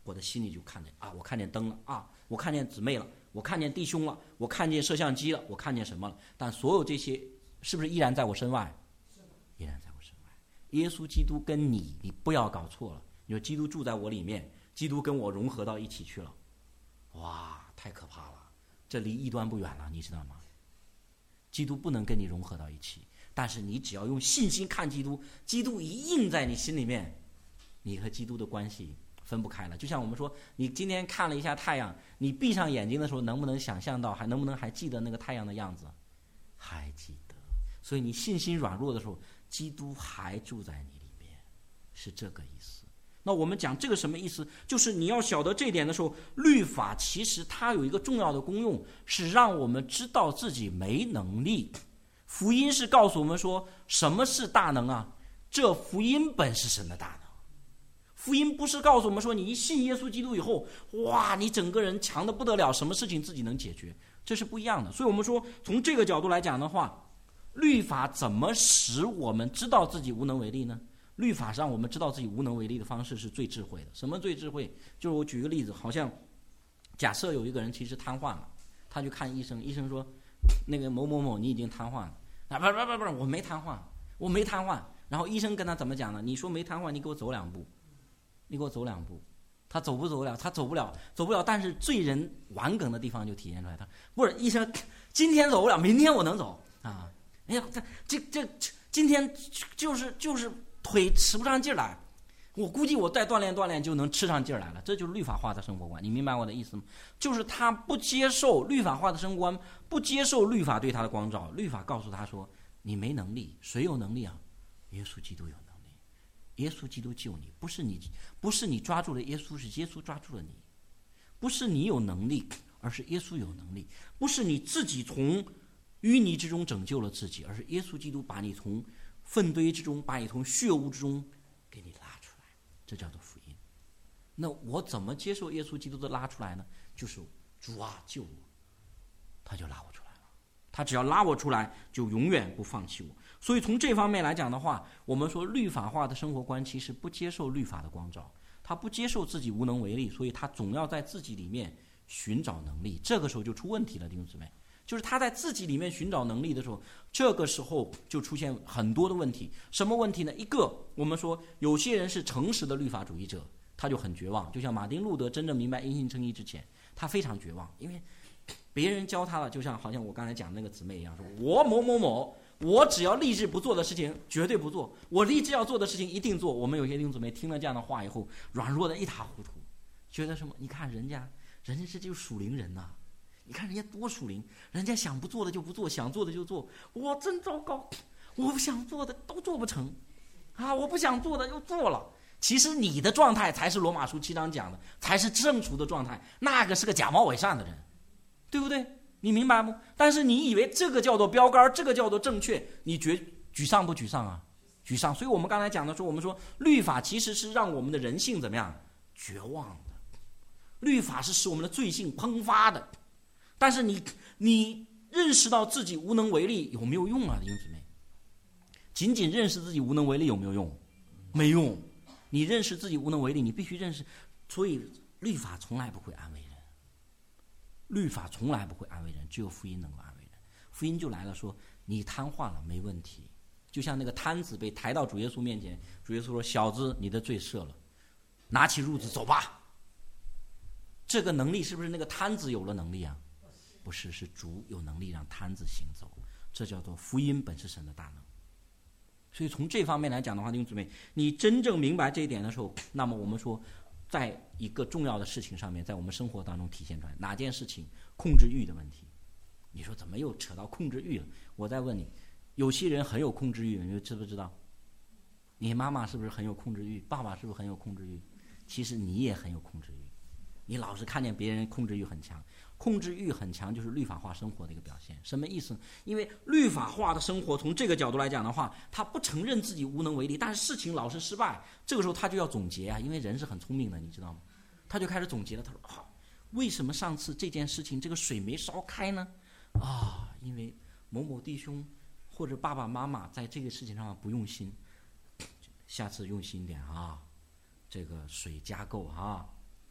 我的心里就看见啊，我看见灯了啊，我看见姊妹了，我看见弟兄了，我看见摄像机了，我看见什么了？但所有这些是不是依然在我身外？依然在我身外。耶稣基督跟你，你不要搞错了。你说基督住在我里面，基督跟我融合到一起去了，哇，太可怕了！这离异端不远了，你知道吗？基督不能跟你融合到一起，但是你只要用信心看基督，基督一印在你心里面，你和基督的关系分不开了。就像我们说，你今天看了一下太阳，你闭上眼睛的时候，能不能想象到，还能不能还记得那个太阳的样子？还记得。所以你信心软弱的时候，基督还住在你里面，是这个意思。那我们讲这个什么意思？就是你要晓得这一点的时候，律法其实它有一个重要的功用，是让我们知道自己没能力。福音是告诉我们说，什么是大能啊？这福音本是神的大能。福音不是告诉我们说，你一信耶稣基督以后，哇，你整个人强得不得了，什么事情自己能解决，这是不一样的。所以我们说，从这个角度来讲的话，律法怎么使我们知道自己无能为力呢？律法让我们知道自己无能为力的方式是最智慧的。什么最智慧？就是我举个例子，好像假设有一个人其实瘫痪了，他去看医生，医生说那个某某某你已经瘫痪了，啊不不不不，我没瘫痪，我没瘫痪。然后医生跟他怎么讲呢？你说没瘫痪，你给我走两步，你给我走两步。他走不走了？他走不了，走不了。但是罪人顽梗的地方就体现出来，他不是医生，今天走不了，明天我能走啊！哎呀，这这这今天就是就是腿使不上劲来，我估计我再锻炼锻炼就能吃上劲来了。这就是律法化的生活观，你明白我的意思吗？就是他不接受律法化的生活观，不接受律法对他的光照。律法告诉他说，你没能力，谁有能力啊？耶稣基督有能力，耶稣基督救你，不是你，不是你抓住了耶稣，是耶稣抓住了你。不是你有能力，而是耶稣有能力。不是你自己从淤泥之中拯救了自己，而是耶稣基督把你从粪堆之中，把你从血污之中给你拉出来，这叫做福音。那我怎么接受耶稣基督的拉出来呢？就是主啊救我，他就拉我出来了。他只要拉我出来，就永远不放弃我。所以从这方面来讲的话，我们说律法化的生活观其实不接受律法的光照，他不接受自己无能为力，所以他总要在自己里面寻找能力。这个时候就出问题了，弟兄姊妹。就是他在自己里面寻找能力的时候，这个时候就出现很多的问题。什么问题呢？一个，我们说有些人是诚实的律法主义者，他就很绝望。就像马丁路德真正明白因信称义之前，他非常绝望，因为别人教他了，就像好像我刚才讲的那个姊妹一样，说我某某某，我只要立志不做的事情绝对不做，我立志要做的事情一定做。我们有些弟兄姊妹听了这样的话以后，软弱的一塌糊涂，觉得什么？你看人家，人家这就是属灵人呐、啊。你看人家多属灵，人家想不做的就不做，想做的就做。我真糟糕，我不想做的都做不成，啊，我不想做的又做了。其实你的状态才是罗马书七章讲的，才是正处的状态。那个是个假冒伪善的人，对不对？你明白不？但是你以为这个叫做标杆，这个叫做正确，你觉沮丧不沮丧啊？沮丧。所以我们刚才讲的说，我们说律法其实是让我们的人性怎么样？绝望的。律法是使我们的罪性喷发的。但是你你认识到自己无能为力有没有用啊，弟兄姊妹？仅仅认识自己无能为力有没有用？没用。你认识自己无能为力，你必须认识。所以律法从来不会安慰人，律法从来不会安慰人，只有福音能够安慰人。福音就来了，说你瘫痪了没问题，就像那个瘫子被抬到主耶稣面前，主耶稣说：“小子，你的罪赦了，拿起褥子走吧。”这个能力是不是那个瘫子有了能力啊？不是，是主有能力让瘫子行走，这叫做福音本是神的大能。所以从这方面来讲的话，弟兄姊妹，你真正明白这一点的时候，那么我们说在一个重要的事情上面，在我们生活当中体现出来，哪件事情？控制欲的问题。你说怎么又扯到控制欲了？我再问你，有些人很有控制欲，你知不知道？你妈妈是不是很有控制欲？爸爸是不是很有控制欲？其实你也很有控制欲，你老是看见别人控制欲很强。控制欲很强就是律法化生活的一个表现。什么意思？因为律法化的生活从这个角度来讲的话，他不承认自己无能为力，但是事情老是失败，这个时候他就要总结啊，因为人是很聪明的，你知道吗？他就开始总结了，他说啊，为什么上次这件事情这个水没烧开呢？啊，因为某某弟兄或者爸爸妈妈在这个事情上不用心，下次用心点啊，这个水加够啊，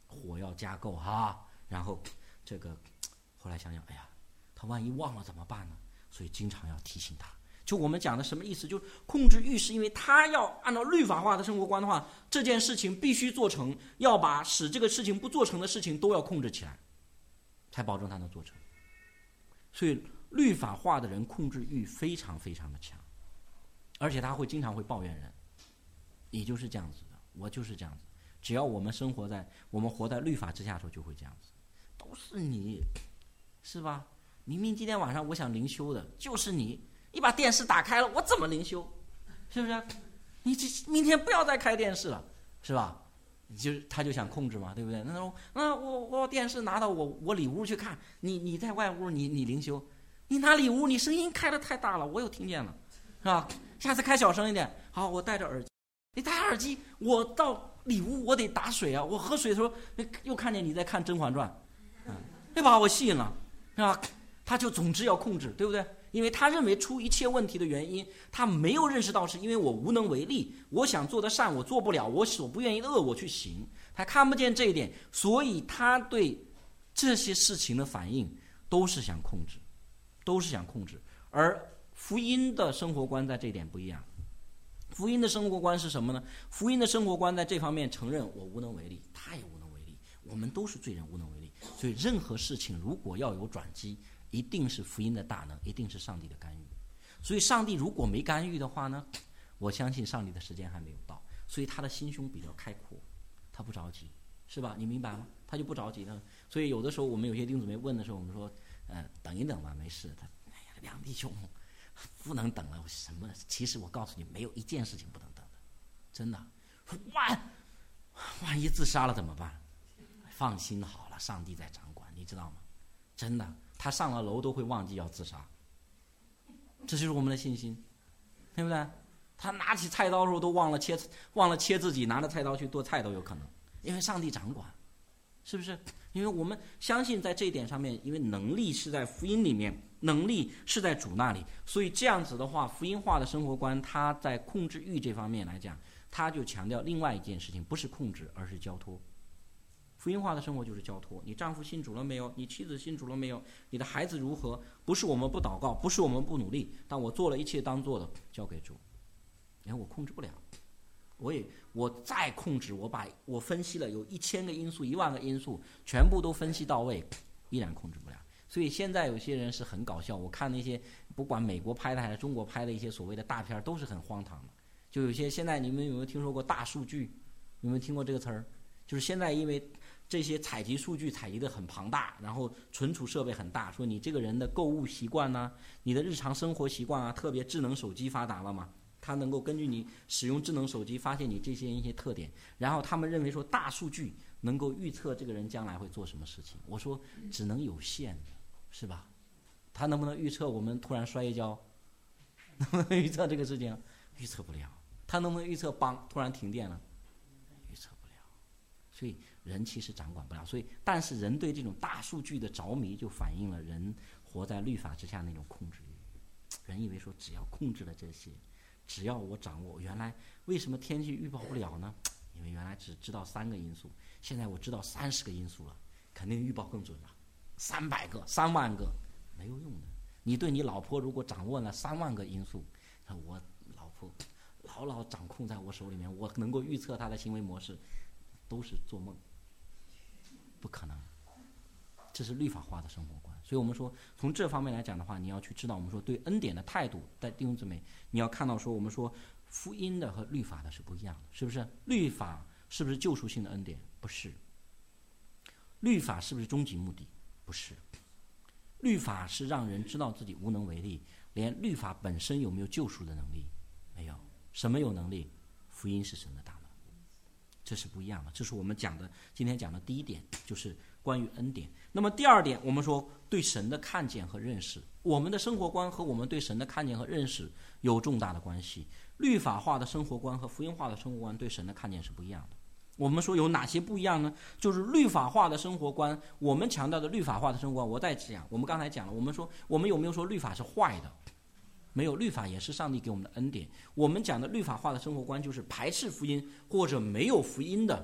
火要加够哈，然后这个后来想想，哎呀，他万一忘了怎么办呢？所以经常要提醒他。就我们讲的什么意思？就控制欲是因为他要按照律法化的生活观的话，这件事情必须做成，要把使这个事情不做成的事情都要控制起来，才保证他能做成。所以律法化的人控制欲非常非常的强，而且他会经常会抱怨人，你就是这样子的，我就是这样子。只要我们生活在我们活在律法之下的时候，就会这样子，都是你，是吧？明明今天晚上我想灵修的，就是你。你把电视打开了，我怎么灵修？是不是？你这明天不要再开电视了，是吧？就他就想控制嘛，对不对？那说那我我电视拿到我我里屋去看，你你在外屋你你灵修，你拿里屋你声音开得太大了，我又听见了，是吧？下次开小声一点。好，我戴着耳机，你戴耳机，我到里屋我得打水啊，我喝水的时候又看见你在看《甄嬛传》，嗯，又把我吸引了，是吧？他就总之要控制，对不对？因为他认为出一切问题的原因，他没有认识到是因为我无能为力，我想做的善我做不了，我所不愿意的恶我去行，他看不见这一点，所以他对这些事情的反应都是想控制，都是想控制。而福音的生活观在这一点不一样，福音的生活观是什么呢？福音的生活观在这方面承认我无能为力，他也无能为力，我们都是罪人，无能为力。所以任何事情如果要有转机，一定是福音的大能，一定是上帝的干预。所以上帝如果没干预的话呢，我相信上帝的时间还没有到，所以他的心胸比较开阔，他不着急，是吧？你明白吗？他就不着急呢。所以有的时候我们有些弟兄姊妹问的时候，我们说呃，等一等吧，没事。他哎呀，梁弟兄不能等了，什么？其实我告诉你，没有一件事情不能等的，真的。万万一自杀了怎么办？放心好了，上帝在掌管，你知道吗？真的，他上了楼都会忘记要自杀，这就是我们的信心，对不对？他拿起菜刀的时候都忘了切，忘了切自己，拿着菜刀去剁菜都有可能，因为上帝掌管，是不是？因为我们相信在这一点上面，因为能力是在福音里面，能力是在主那里，所以这样子的话，福音化的生活观，它在控制欲这方面来讲，它就强调另外一件事情，不是控制，而是交托。福音化的生活就是交托，你丈夫信主了没有？你妻子信主了没有？你的孩子如何？不是我们不祷告，不是我们不努力，但我做了一切当做的，交给主。然后我控制不了，我也我再控制，我把我分析了有一千个因素、一万个因素，全部都分析到位，依然控制不了。所以现在有些人是很搞笑，我看那些不管美国拍的还是中国拍的一些所谓的大片，都是很荒唐的。就有些现在你们有没有听说过大数据？有没有听过这个词儿？就是现在因为这些采集数据采集的很庞大，然后存储设备很大，说你这个人的购物习惯呢、啊，你的日常生活习惯啊，特别智能手机发达了嘛，它能够根据你使用智能手机发现你这些一些特点，然后他们认为说大数据能够预测这个人将来会做什么事情。我说只能有限的，是吧？他能不能预测我们突然摔一跤？能不能预测这个事情？预测不了。他能不能预测邦突然停电了？预测不了。所以人其实掌管不了，所以但是人对这种大数据的着迷，就反映了人活在律法之下那种控制欲。人以为说只要控制了这些，只要我掌握，原来为什么天气预报不了呢？因为原来只知道三个因素，现在我知道三十个因素了，肯定预报更准了。三百个、三万个没有用的。你对你老婆如果掌握了三万个因素，我老婆牢牢掌控在我手里面，我能够预测她的行为模式，都是做梦，不可能。这是律法化的生活观。所以我们说从这方面来讲的话，你要去知道我们说对恩典的态度，在弟兄姊妹你要看到说我们说福音的和律法的是不一样的，是不是？律法是不是救赎性的恩典？不是。律法是不是终极目的？不是。律法是让人知道自己无能为力，连律法本身有没有救赎的能力？没有。什么有能力？福音是神的大能，这是不一样的。这是我们讲的今天讲的第一点，就是关于恩典。那么第二点，我们说对神的看见和认识，我们的生活观和我们对神的看见和认识有重大的关系。律法化的生活观和福音化的生活观对神的看见是不一样的。我们说有哪些不一样呢？就是律法化的生活观，我们强调的律法化的生活观，我再讲，我们刚才讲了，我们说我们有没有说律法是坏的？没有，律法也是上帝给我们的恩典。我们讲的律法化的生活观就是排斥福音或者没有福音的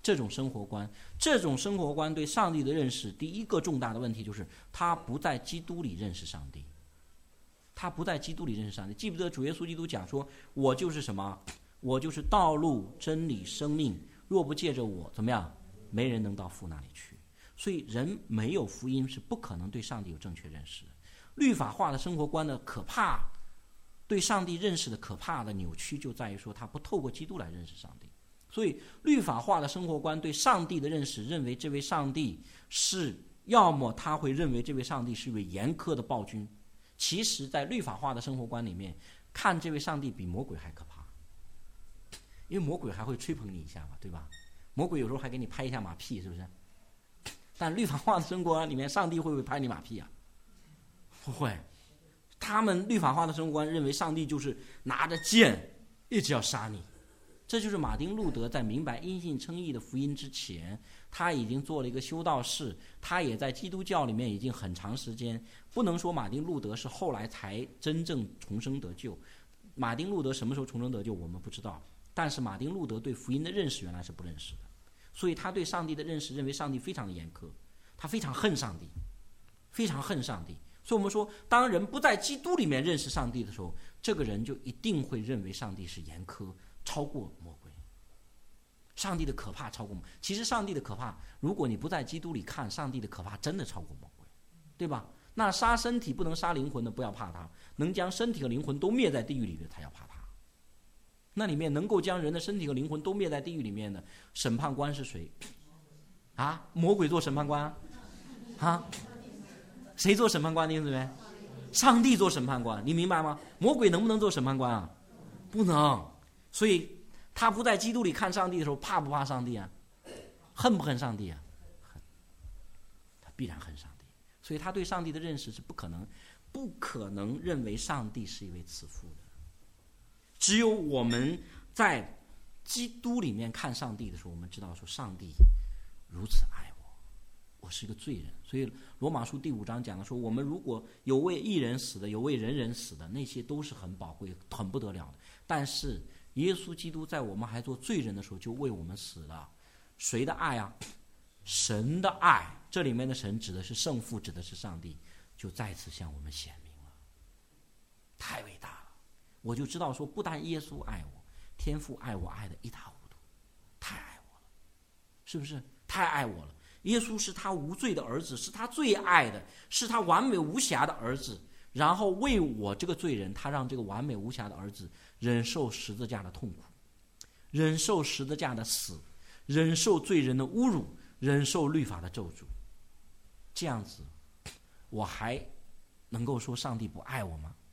这种生活观，这种生活观对上帝的认识，第一个重大的问题就是他不在基督里认识上帝。他不在基督里认识上帝。记不得主耶稣基督讲说，我就是什么？我就是道路、真理、生命。若不借着我，怎么样？没人能到父那里去。所以人没有福音是不可能对上帝有正确认识的。律法化的生活观的可怕，对上帝认识的可怕的扭曲就在于说，他不透过基督来认识上帝。所以律法化的生活观对上帝的认识，认为这位上帝是，要么他会认为这位上帝是一位严苛的暴君。其实在律法化的生活观里面，看这位上帝比魔鬼还可怕。因为魔鬼还会吹捧你一下嘛，对吧？魔鬼有时候还给你拍一下马屁，是不是？但律法化的生活观里面，上帝会不会拍你马屁啊？不会。他们律法化的生活观认为上帝就是拿着剑一直要杀你。这就是马丁路德在明白因信称义的福音之前，他已经做了一个修道士，他也在基督教里面已经很长时间。不能说马丁路德是后来才真正重生得救，马丁路德什么时候重生得救我们不知道，但是马丁路德对福音的认识原来是不认识的，所以他对上帝的认识认为上帝非常的严苛，他非常恨上帝，非常恨上帝。所以我们说，当人不在基督里面认识上帝的时候，这个人就一定会认为上帝是严苛，超过魔鬼。上帝的可怕超过魔鬼。其实上帝的可怕，如果你不在基督里看，上帝的可怕真的超过魔鬼，对吧？那杀身体不能杀灵魂的，不要怕他；能将身体和灵魂都灭在地狱里的，才要怕他。那里面能够将人的身体和灵魂都灭在地狱里面的审判官是谁？啊，魔鬼做审判官啊？啊？谁做审判官？弟兄姊妹，上帝做审判官，你明白吗？魔鬼能不能做审判官啊？不能。所以他不在基督里看上帝的时候，怕不怕上帝啊？恨不恨上帝啊？恨，他必然恨上帝。所以他对上帝的认识是不可能，不可能认为上帝是一位慈父的。只有我们在基督里面看上帝的时候，我们知道说上帝如此爱我，我是一个罪人。所以罗马书第五章讲的说，我们如果有为一人死的，有为人人死的，那些都是很宝贵很不得了的。但是耶稣基督在我们还做罪人的时候就为我们死了。谁的爱啊？神的爱。这里面的神指的是圣父，指的是上帝，就再次向我们显明了。太伟大了。我就知道说，不但耶稣爱我，天父爱我爱的一塌糊涂，太爱我了，是不是？太爱我了。耶稣是他无罪的儿子，是他最爱的，是他完美无瑕的儿子，然后为我这个罪人，他让这个完美无瑕的儿子忍受十字架的痛苦，忍受十字架的死，忍受罪人的侮辱，忍受律法的咒诅。这样子我还能够说上帝不爱我吗？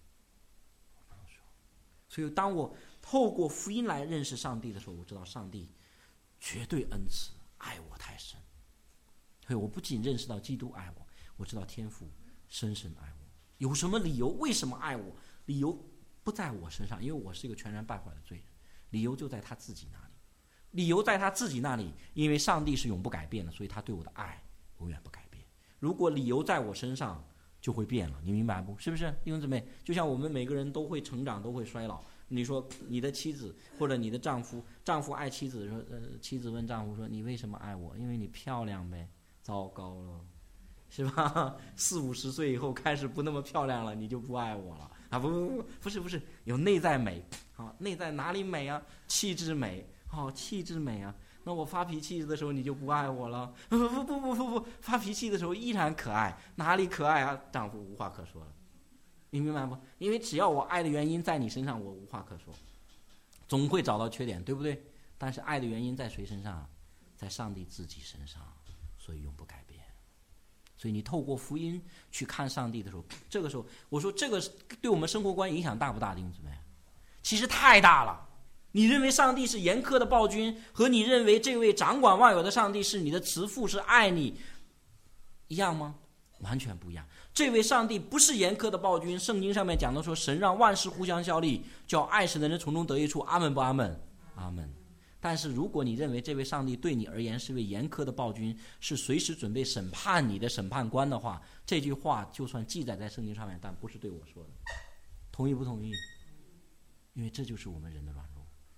所以当我透过福音来认识上帝的时候，我知道上帝绝对恩慈，爱我太深。所以我不仅认识到基督爱我，我知道天父深深爱我。有什么理由？为什么爱我？理由不在我身上，因为我是一个全然败坏的罪人。理由就在他自己那里。理由在他自己那里，因为上帝是永不改变的，所以他对我的爱永远不改变。如果理由在我身上，就会变了，你明白不？是不是弟兄姊妹？就像我们每个人都会成长，都会衰老。你说你的妻子或者你的丈夫，丈夫爱妻子说，呃，妻子问丈夫说：“你为什么爱我？因为你漂亮呗。”糟糕了，是吧？四五十岁以后开始不那么漂亮了，你就不爱我了啊？不不不，不是不是，有内在美啊，内在哪里美啊？气质美，哦，气质美啊。那我发脾气的时候你就不爱我了？不不不不不不，发脾气的时候依然可爱，哪里可爱啊？丈夫无话可说了，你明白吗？因为只要我爱的原因在你身上，我无话可说，总会找到缺点，对不对？但是爱的原因在谁身上？在上帝自己身上，所以永不改变。所以你透过福音去看上帝的时候，这个时候我说这个对我们生活观影响大不大？弟兄姊妹，其实太大了。你认为上帝是严苛的暴君，和你认为这位掌管万有的上帝是你的慈父，是爱你，一样吗？完全不一样。这位上帝不是严苛的暴君，圣经上面讲的说，神让万事互相效力，叫爱神的人从中得益处。阿门不阿门？阿门。但是如果你认为这位上帝对你而言是位严苛的暴君，是随时准备审判你的审判官的话，这句话就算记载在圣经上面，但不是对我说的。同意不同意？因为这就是我们人的软弱。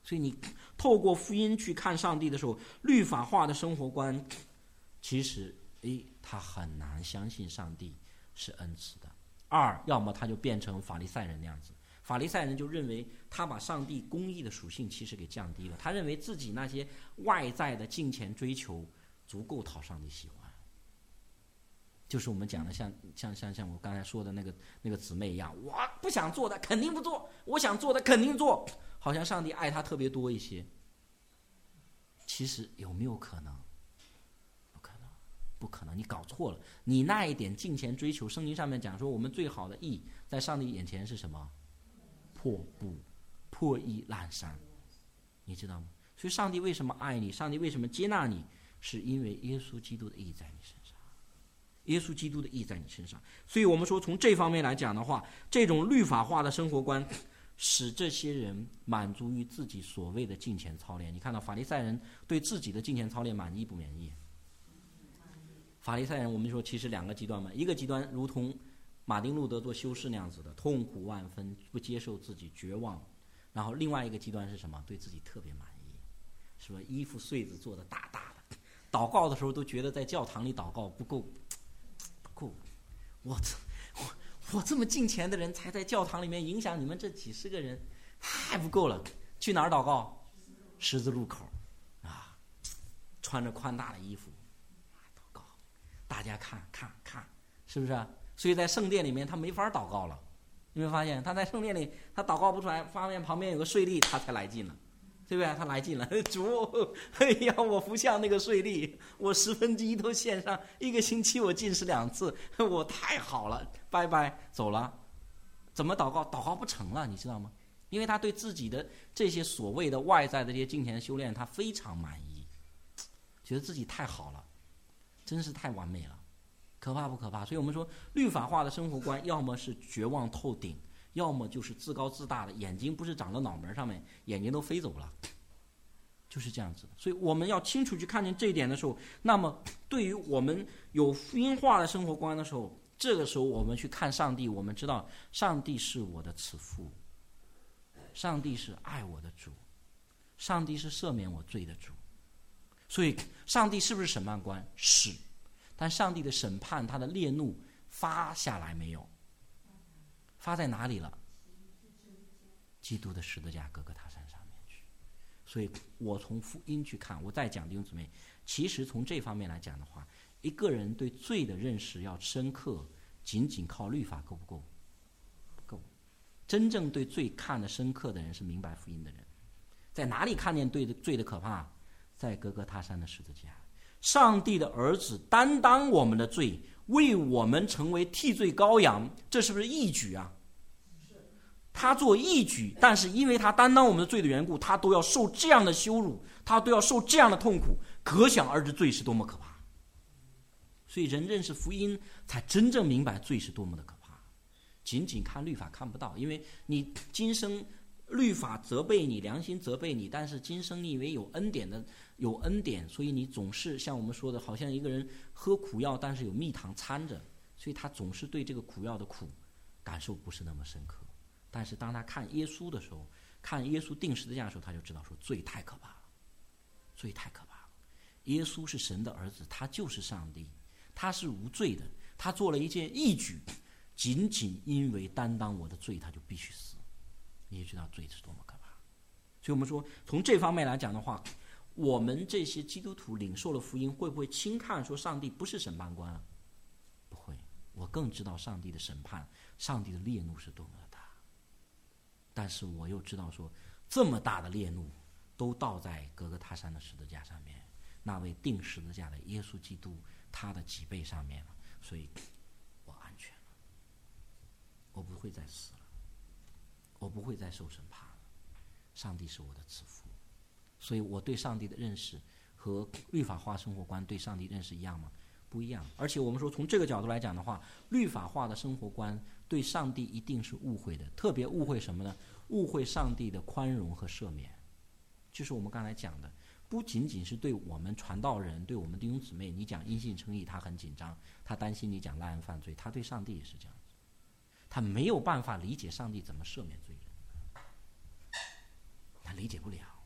所以你透过福音去看上帝的时候，律法化的生活观，其实诶，他很难相信上帝是恩慈的。二，要么他就变成法利赛人那样子，法利赛人就认为他把上帝公义的属性其实给降低了，他认为自己那些外在的金钱追求足够讨上帝喜欢。就是我们讲的像像像像我刚才说的那个那个姊妹一样，我不想做的肯定不做，我想做的肯定做，好像上帝爱他特别多一些。其实有没有可能？不可能，不可能，你搞错了。你那一点金钱追求，圣经上面讲说，我们最好的义在上帝眼前是什么？破布、破衣烂衫，你知道吗？所以上帝为什么爱你？上帝为什么接纳你？是因为耶稣基督的义在你身上。耶稣基督的义在你身上，所以我们说从这方面来讲的话，这种律法化的生活观使这些人满足于自己所谓的金钱操练。你看到法利赛人对自己的金钱操练满意不满意？法利赛人我们说其实两个极端嘛，一个极端如同马丁路德做修士那样子的，痛苦万分，不接受自己，绝望。然后另外一个极端是什么？对自己特别满意，是吧？衣服穗子做的大大的，祷告的时候都觉得在教堂里祷告不够不够，我我我这么敬虔的人才在教堂里面影响你们这几十个人，太不够了。去哪儿祷告？十字路口啊，穿着宽大的衣服祷告，大家看看看，是不是啊？所以在圣殿里面他没法祷告了。你没有发现他在圣殿里他祷告不出来，发现旁边有个税吏，他才来劲了，对不对？他来劲了，主，哎呀，我不像那个税吏，我十分之一都献上，一个星期我进食两次，我太好了，拜拜，走了。怎么祷告？祷告不成了，你知道吗？因为他对自己的这些所谓的外在的这些金钱修炼，他非常满意，觉得自己太好了，真是太完美了，可怕不可怕？所以我们说，律法化的生活观，要么是绝望透顶，要么就是自高自大的，眼睛不是长到脑门上面，眼睛都飞走了，就是这样子的。所以我们要清楚去看见这一点的时候，那么对于我们有福音化的生活观的时候，这个时候我们去看上帝，我们知道上帝是我的慈父，上帝是爱我的主，上帝是赦免我罪的主。所以上帝是不是审判官？是。但上帝的审判，他的烈怒发下来没有？发在哪里了？基督的十字架，各个他山上面去。所以我从福音去看，我再讲弟兄姊妹，其实从这方面来讲的话，一个人对罪的认识要深刻，仅仅靠律法够不够？不够。真正对罪看得深刻的人是明白福音的人。在哪里看见对的罪的可怕？在各个他山的十字架。上帝的儿子担当我们的罪，为我们成为替罪羔羊，这是不是义举啊？他做义举，但是因为他担当我们的罪的缘故，他都要受这样的羞辱，他都要受这样的痛苦，可想而知罪是多么可怕。所以人认识福音，才真正明白罪是多么的可怕。仅仅看律法看不到，因为你今生律法责备你，良心责备你，但是今生你以为有恩典的有恩典，所以你总是像我们说的，好像一个人喝苦药，但是有蜜糖掺着，所以他总是对这个苦药的苦感受不是那么深刻。但是当他看耶稣的时候，看耶稣定十字架的时候，他就知道说罪太可怕了，罪太可怕了。耶稣是神的儿子，他就是上帝，他是无罪的，他做了一件义举，仅仅因为担当我的罪，他就必须死。你也知道罪是多么可怕。所以我们说从这方面来讲的话，我们这些基督徒领受了福音，会不会轻看说上帝不是审判官啊？不会，我更知道上帝的审判，上帝的烈怒是多么的大。但是我又知道说，这么大的烈怒都倒在各个他山的十字架上面，那位钉十字架的耶稣基督他的脊背上面了，所以我安全了，我不会再死了，我不会再受审判了。上帝是我的慈父，所以我对上帝的认识和律法化生活观对上帝认识一样吗？不一样。而且我们说从这个角度来讲的话，律法化的生活观对上帝一定是误会的，特别误会什么呢？误会上帝的宽容和赦免。就是我们刚才讲的，不仅仅是对我们传道人，对我们弟兄姊妹，你讲因信称义他很紧张，他担心你讲滥案犯罪，他对上帝也是这样子，他没有办法理解上帝怎么赦免罪人，他理解不了。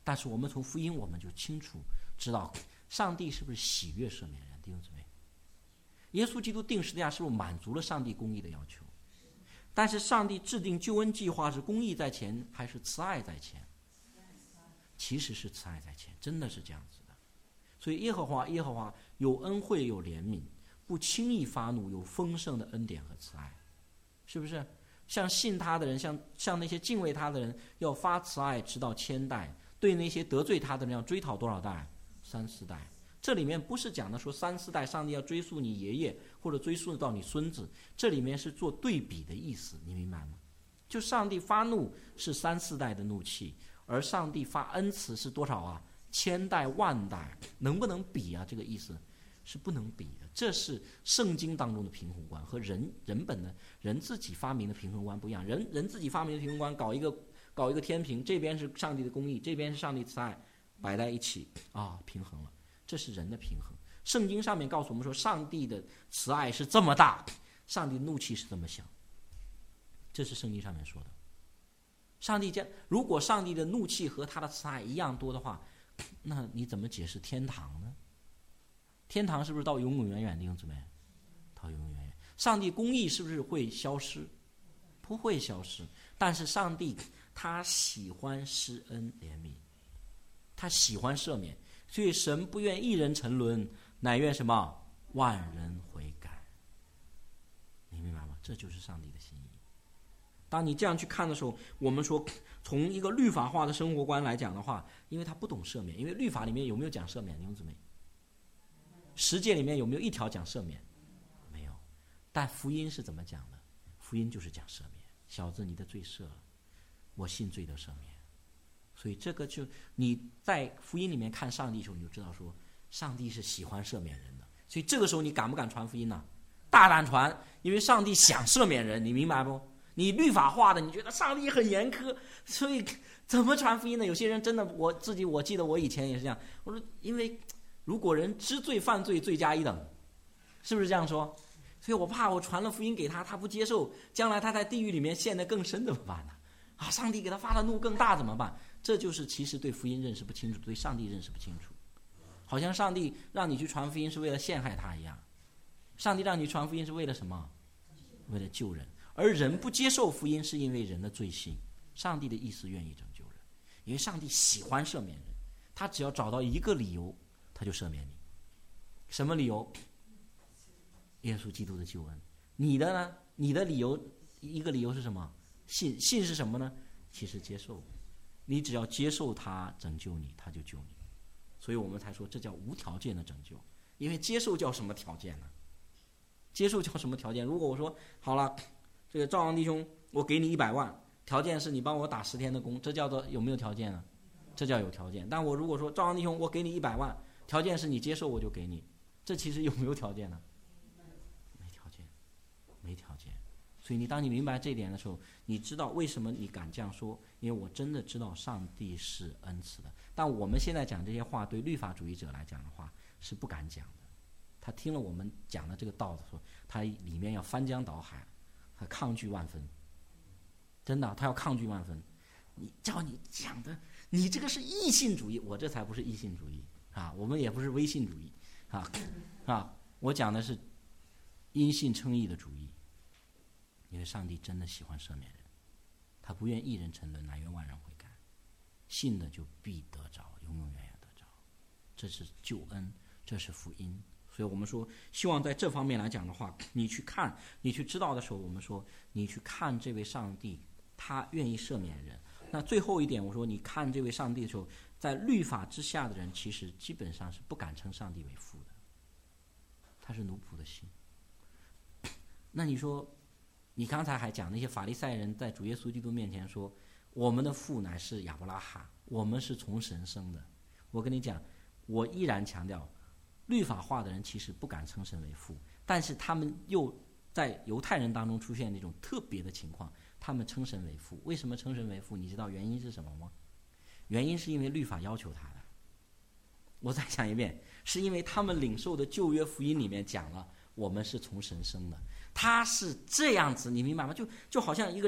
但是我们从福音我们就清楚知道，上帝是不是喜悦赦免人？弟兄姊妹，耶稣基督定十字架是不是满足了上帝公义的要求？但是上帝制定救恩计划是公义在前还是慈爱在前？其实是慈爱在前，真的是这样子的。所以耶和华耶和华有恩惠有怜悯，不轻易发怒，有丰盛的恩典和慈爱，是不是？像信他的人，像像那些敬畏他的人，要发慈爱直到千代，对那些得罪他的人要追讨多少代？三四代。这里面不是讲的说三四代上帝要追溯你爷爷或者追溯到你孙子，这里面是做对比的意思，你明白吗？就上帝发怒是三四代的怒气，而上帝发恩慈是多少啊？千代万代，能不能比啊？这个意思是不能比的。这是圣经当中的平衡观，和人人本的人自己发明的平衡观不一样。人人自己发明的平衡观，搞一个搞一个天平，这边是上帝的公义，这边是上帝慈爱，摆在一起啊，平衡了。这是人的平衡。圣经上面告诉我们说，上帝的慈爱是这么大，上帝的怒气是这么小，这是圣经上面说的。上帝将如果上帝的怒气和他的慈爱一样多的话，那你怎么解释天堂呢？天堂是不是到永永远远？弟兄姊妹，到永永远远。上帝公义是不是会消失？不会消失。但是上帝他喜欢施恩怜悯，他喜欢赦免。所以神不愿一人沉沦，乃愿什么？万人悔改。你明白吗？这就是上帝的心意。当你这样去看的时候，我们说从一个律法化的生活观来讲的话，因为他不懂赦免，因为律法里面有没有讲赦免？弟兄姊妹，十诫里面有没有一条讲赦免？没有。但福音是怎么讲的？福音就是讲赦免。小子，你的罪赦了，我信罪得赦免。所以这个就你在福音里面看上帝的时候，你就知道说上帝是喜欢赦免人的。所以这个时候你敢不敢传福音呢？大胆传，因为上帝想赦免人，你明白不？你律法化的，你觉得上帝很严苛，所以怎么传福音呢？有些人真的，我自己我记得我以前也是这样，我说因为如果人知罪犯罪，罪加一等，是不是这样说？所以我怕我传了福音给他，他不接受，将来他在地狱里面陷得更深怎么办呢？啊，上帝给他发的怒更大怎么办？这就是其实对福音认识不清楚，对上帝认识不清楚，好像上帝让你去传福音是为了陷害他一样。上帝让你传福音是为了什么？为了救人。而人不接受福音是因为人的罪性。上帝的意思愿意拯救人，因为上帝喜欢赦免人，他只要找到一个理由他就赦免你。什么理由？耶稣基督的救恩。你的呢？你的理由一个理由是什么？信。信是什么呢？其实接受。你只要接受他拯救你，他就救你。所以我们才说这叫无条件的拯救。因为接受叫什么条件呢？接受叫什么条件？如果我说好了，这个赵阳弟兄，我给你一百万，条件是你帮我打十天的工，这叫做有没有条件呢？这叫有条件。但我如果说赵阳弟兄，我给你一百万，条件是你接受我就给你，这其实有没有条件呢？没条件，没条件。所以你当你明白这一点的时候，你知道为什么你敢这样说？因为我真的知道上帝是恩慈的。但我们现在讲这些话，对律法主义者来讲的话是不敢讲的。他听了我们讲的这个道的时候，他里面要翻江倒海，他抗拒万分。真的，他要抗拒万分。你叫你讲的，你这个是异性主义，我这才不是异性主义啊，我们也不是唯性主义啊啊，我讲的是因信称义的主义。因为上帝真的喜欢赦免人，他不愿一人沉沦，乃愿万人悔改。信的就必得着，永永远远得着。这是救恩，这是福音。所以我们说，希望在这方面来讲的话，你去看，你去知道的时候，我们说你去看这位上帝，他愿意赦免人。那最后一点，我说你看这位上帝的时候，在律法之下的人，其实基本上是不敢称上帝为父的，他是奴仆的心。那你说，你刚才还讲那些法利赛人在主耶稣基督面前说，我们的父乃是亚伯拉罕，我们是从神生的。我跟你讲，我依然强调，律法化的人其实不敢称神为父，但是他们又在犹太人当中出现那种特别的情况，他们称神为父。为什么称神为父？你知道原因是什么吗？原因是因为律法要求他的。我再讲一遍，是因为他们领受的旧约福音里面讲了，我们是从神生的。他是这样子，你明白吗？就就好像一个人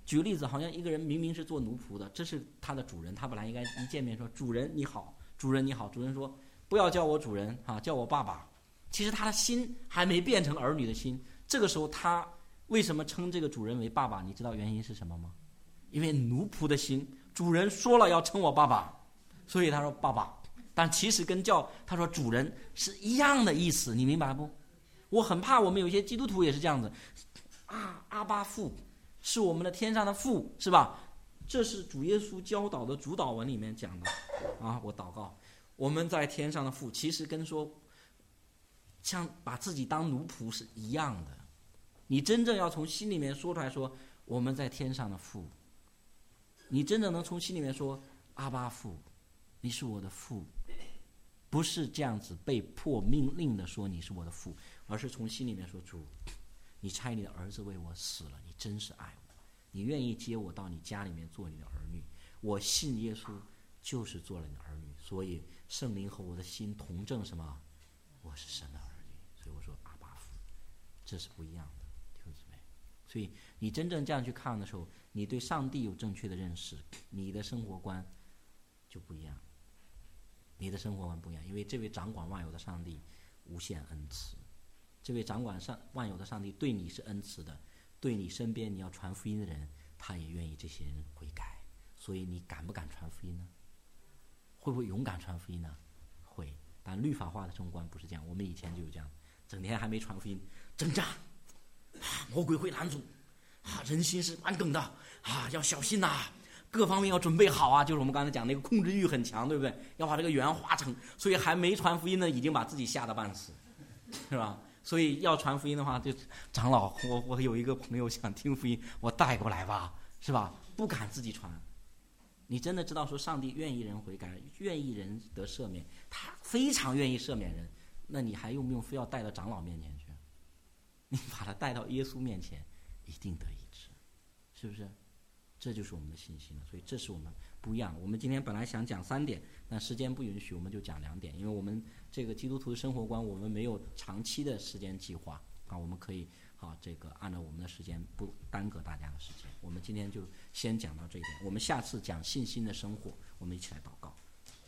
举个例子，好像一个人明明是做奴仆的，这是他的主人，他本来应该一见面说主人你好，主人你好，主人说不要叫我主人啊，叫我爸爸。其实他的心还没变成儿女的心，这个时候他为什么称这个主人为爸爸？你知道原因是什么吗？因为奴仆的心，主人说了要称我爸爸，所以他说爸爸，但其实跟叫他说主人是一样的意思，你明白不？我很怕我们有些基督徒也是这样子啊，阿爸父是我们的天上的父，是吧？这是主耶稣教导的主导文里面讲的啊。我祷告，我们在天上的父，其实跟说像把自己当奴仆是一样的。你真正要从心里面说出来说我们在天上的父，你真正能从心里面说阿爸父，你是我的父，不是这样子被迫命令的说你是我的父，而是从心里面说主，你差你的儿子为我死了，你真是爱我，你愿意接我到你家里面做你的儿女，我信耶稣就是做了你的儿女，所以圣灵和我的心同证什么？我是神的儿女，所以我说阿爸父，这是不一样的，弟兄姊妹。所以你真正这样去看的时候，你对上帝有正确的认识，你的生活观就不一样，你的生活观不一样，因为这位掌管万有的上帝无限恩慈，这位掌管上万有的上帝对你是恩慈的，对你身边你要传福音的人，他也愿意这些人悔改。所以你敢不敢传福音呢？会不会勇敢传福音呢？会。但律法化的生活观不是这样，我们以前就有这样，整天还没传福音挣扎啊，魔鬼会拦阻啊，人心是蛮梗的啊，要小心呐、啊，各方面要准备好啊，就是我们刚才讲那个控制欲很强，对不对？要把这个圆化成，所以还没传福音呢，已经把自己吓得半死，是吧？所以要传福音的话，就长老，我我有一个朋友想听福音，我带过来吧，是吧？不敢自己传。你真的知道说上帝愿意人悔改，愿意人得赦免，他非常愿意赦免人，那你还用不用非要带到长老面前去？你把他带到耶稣面前，一定得医治，是不是？这就是我们的信心了。所以这是我们不一样。我们今天本来想讲三点，但时间不允许，我们就讲两点。因为我们这个基督徒的生活观，我们没有长期的时间计划啊，我们可以啊这个按照我们的时间，不耽搁大家的时间。我们今天就先讲到这一点，我们下次讲信心的生活，我们一起来祷告。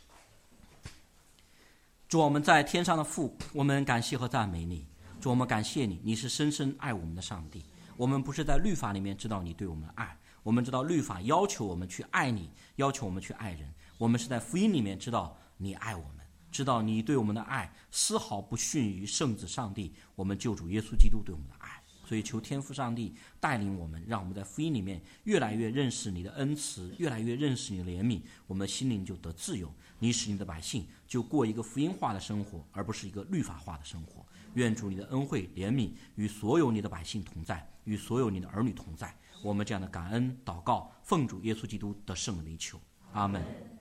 主，我们在天上的父，我们感谢和赞美你。主，我们感谢你，你是深深爱我们的上帝。我们不是在律法里面知道你对我们的爱，我们知道律法要求我们去爱你，要求我们去爱人。我们是在福音里面知道你爱我们，知道你对我们的爱丝毫不逊于圣子上帝，我们救主耶稣基督对我们的爱。所以求天父上帝带领我们，让我们在福音里面越来越认识你的恩慈，越来越认识你的怜悯，我们的心灵就得自由，你使你的百姓就过一个福音化的生活，而不是一个律法化的生活。愿主你的恩惠怜悯与所有你的百姓同在，与所有你的儿女同在。我们这样的感恩祷告，奉主耶稣基督的圣名求，阿们。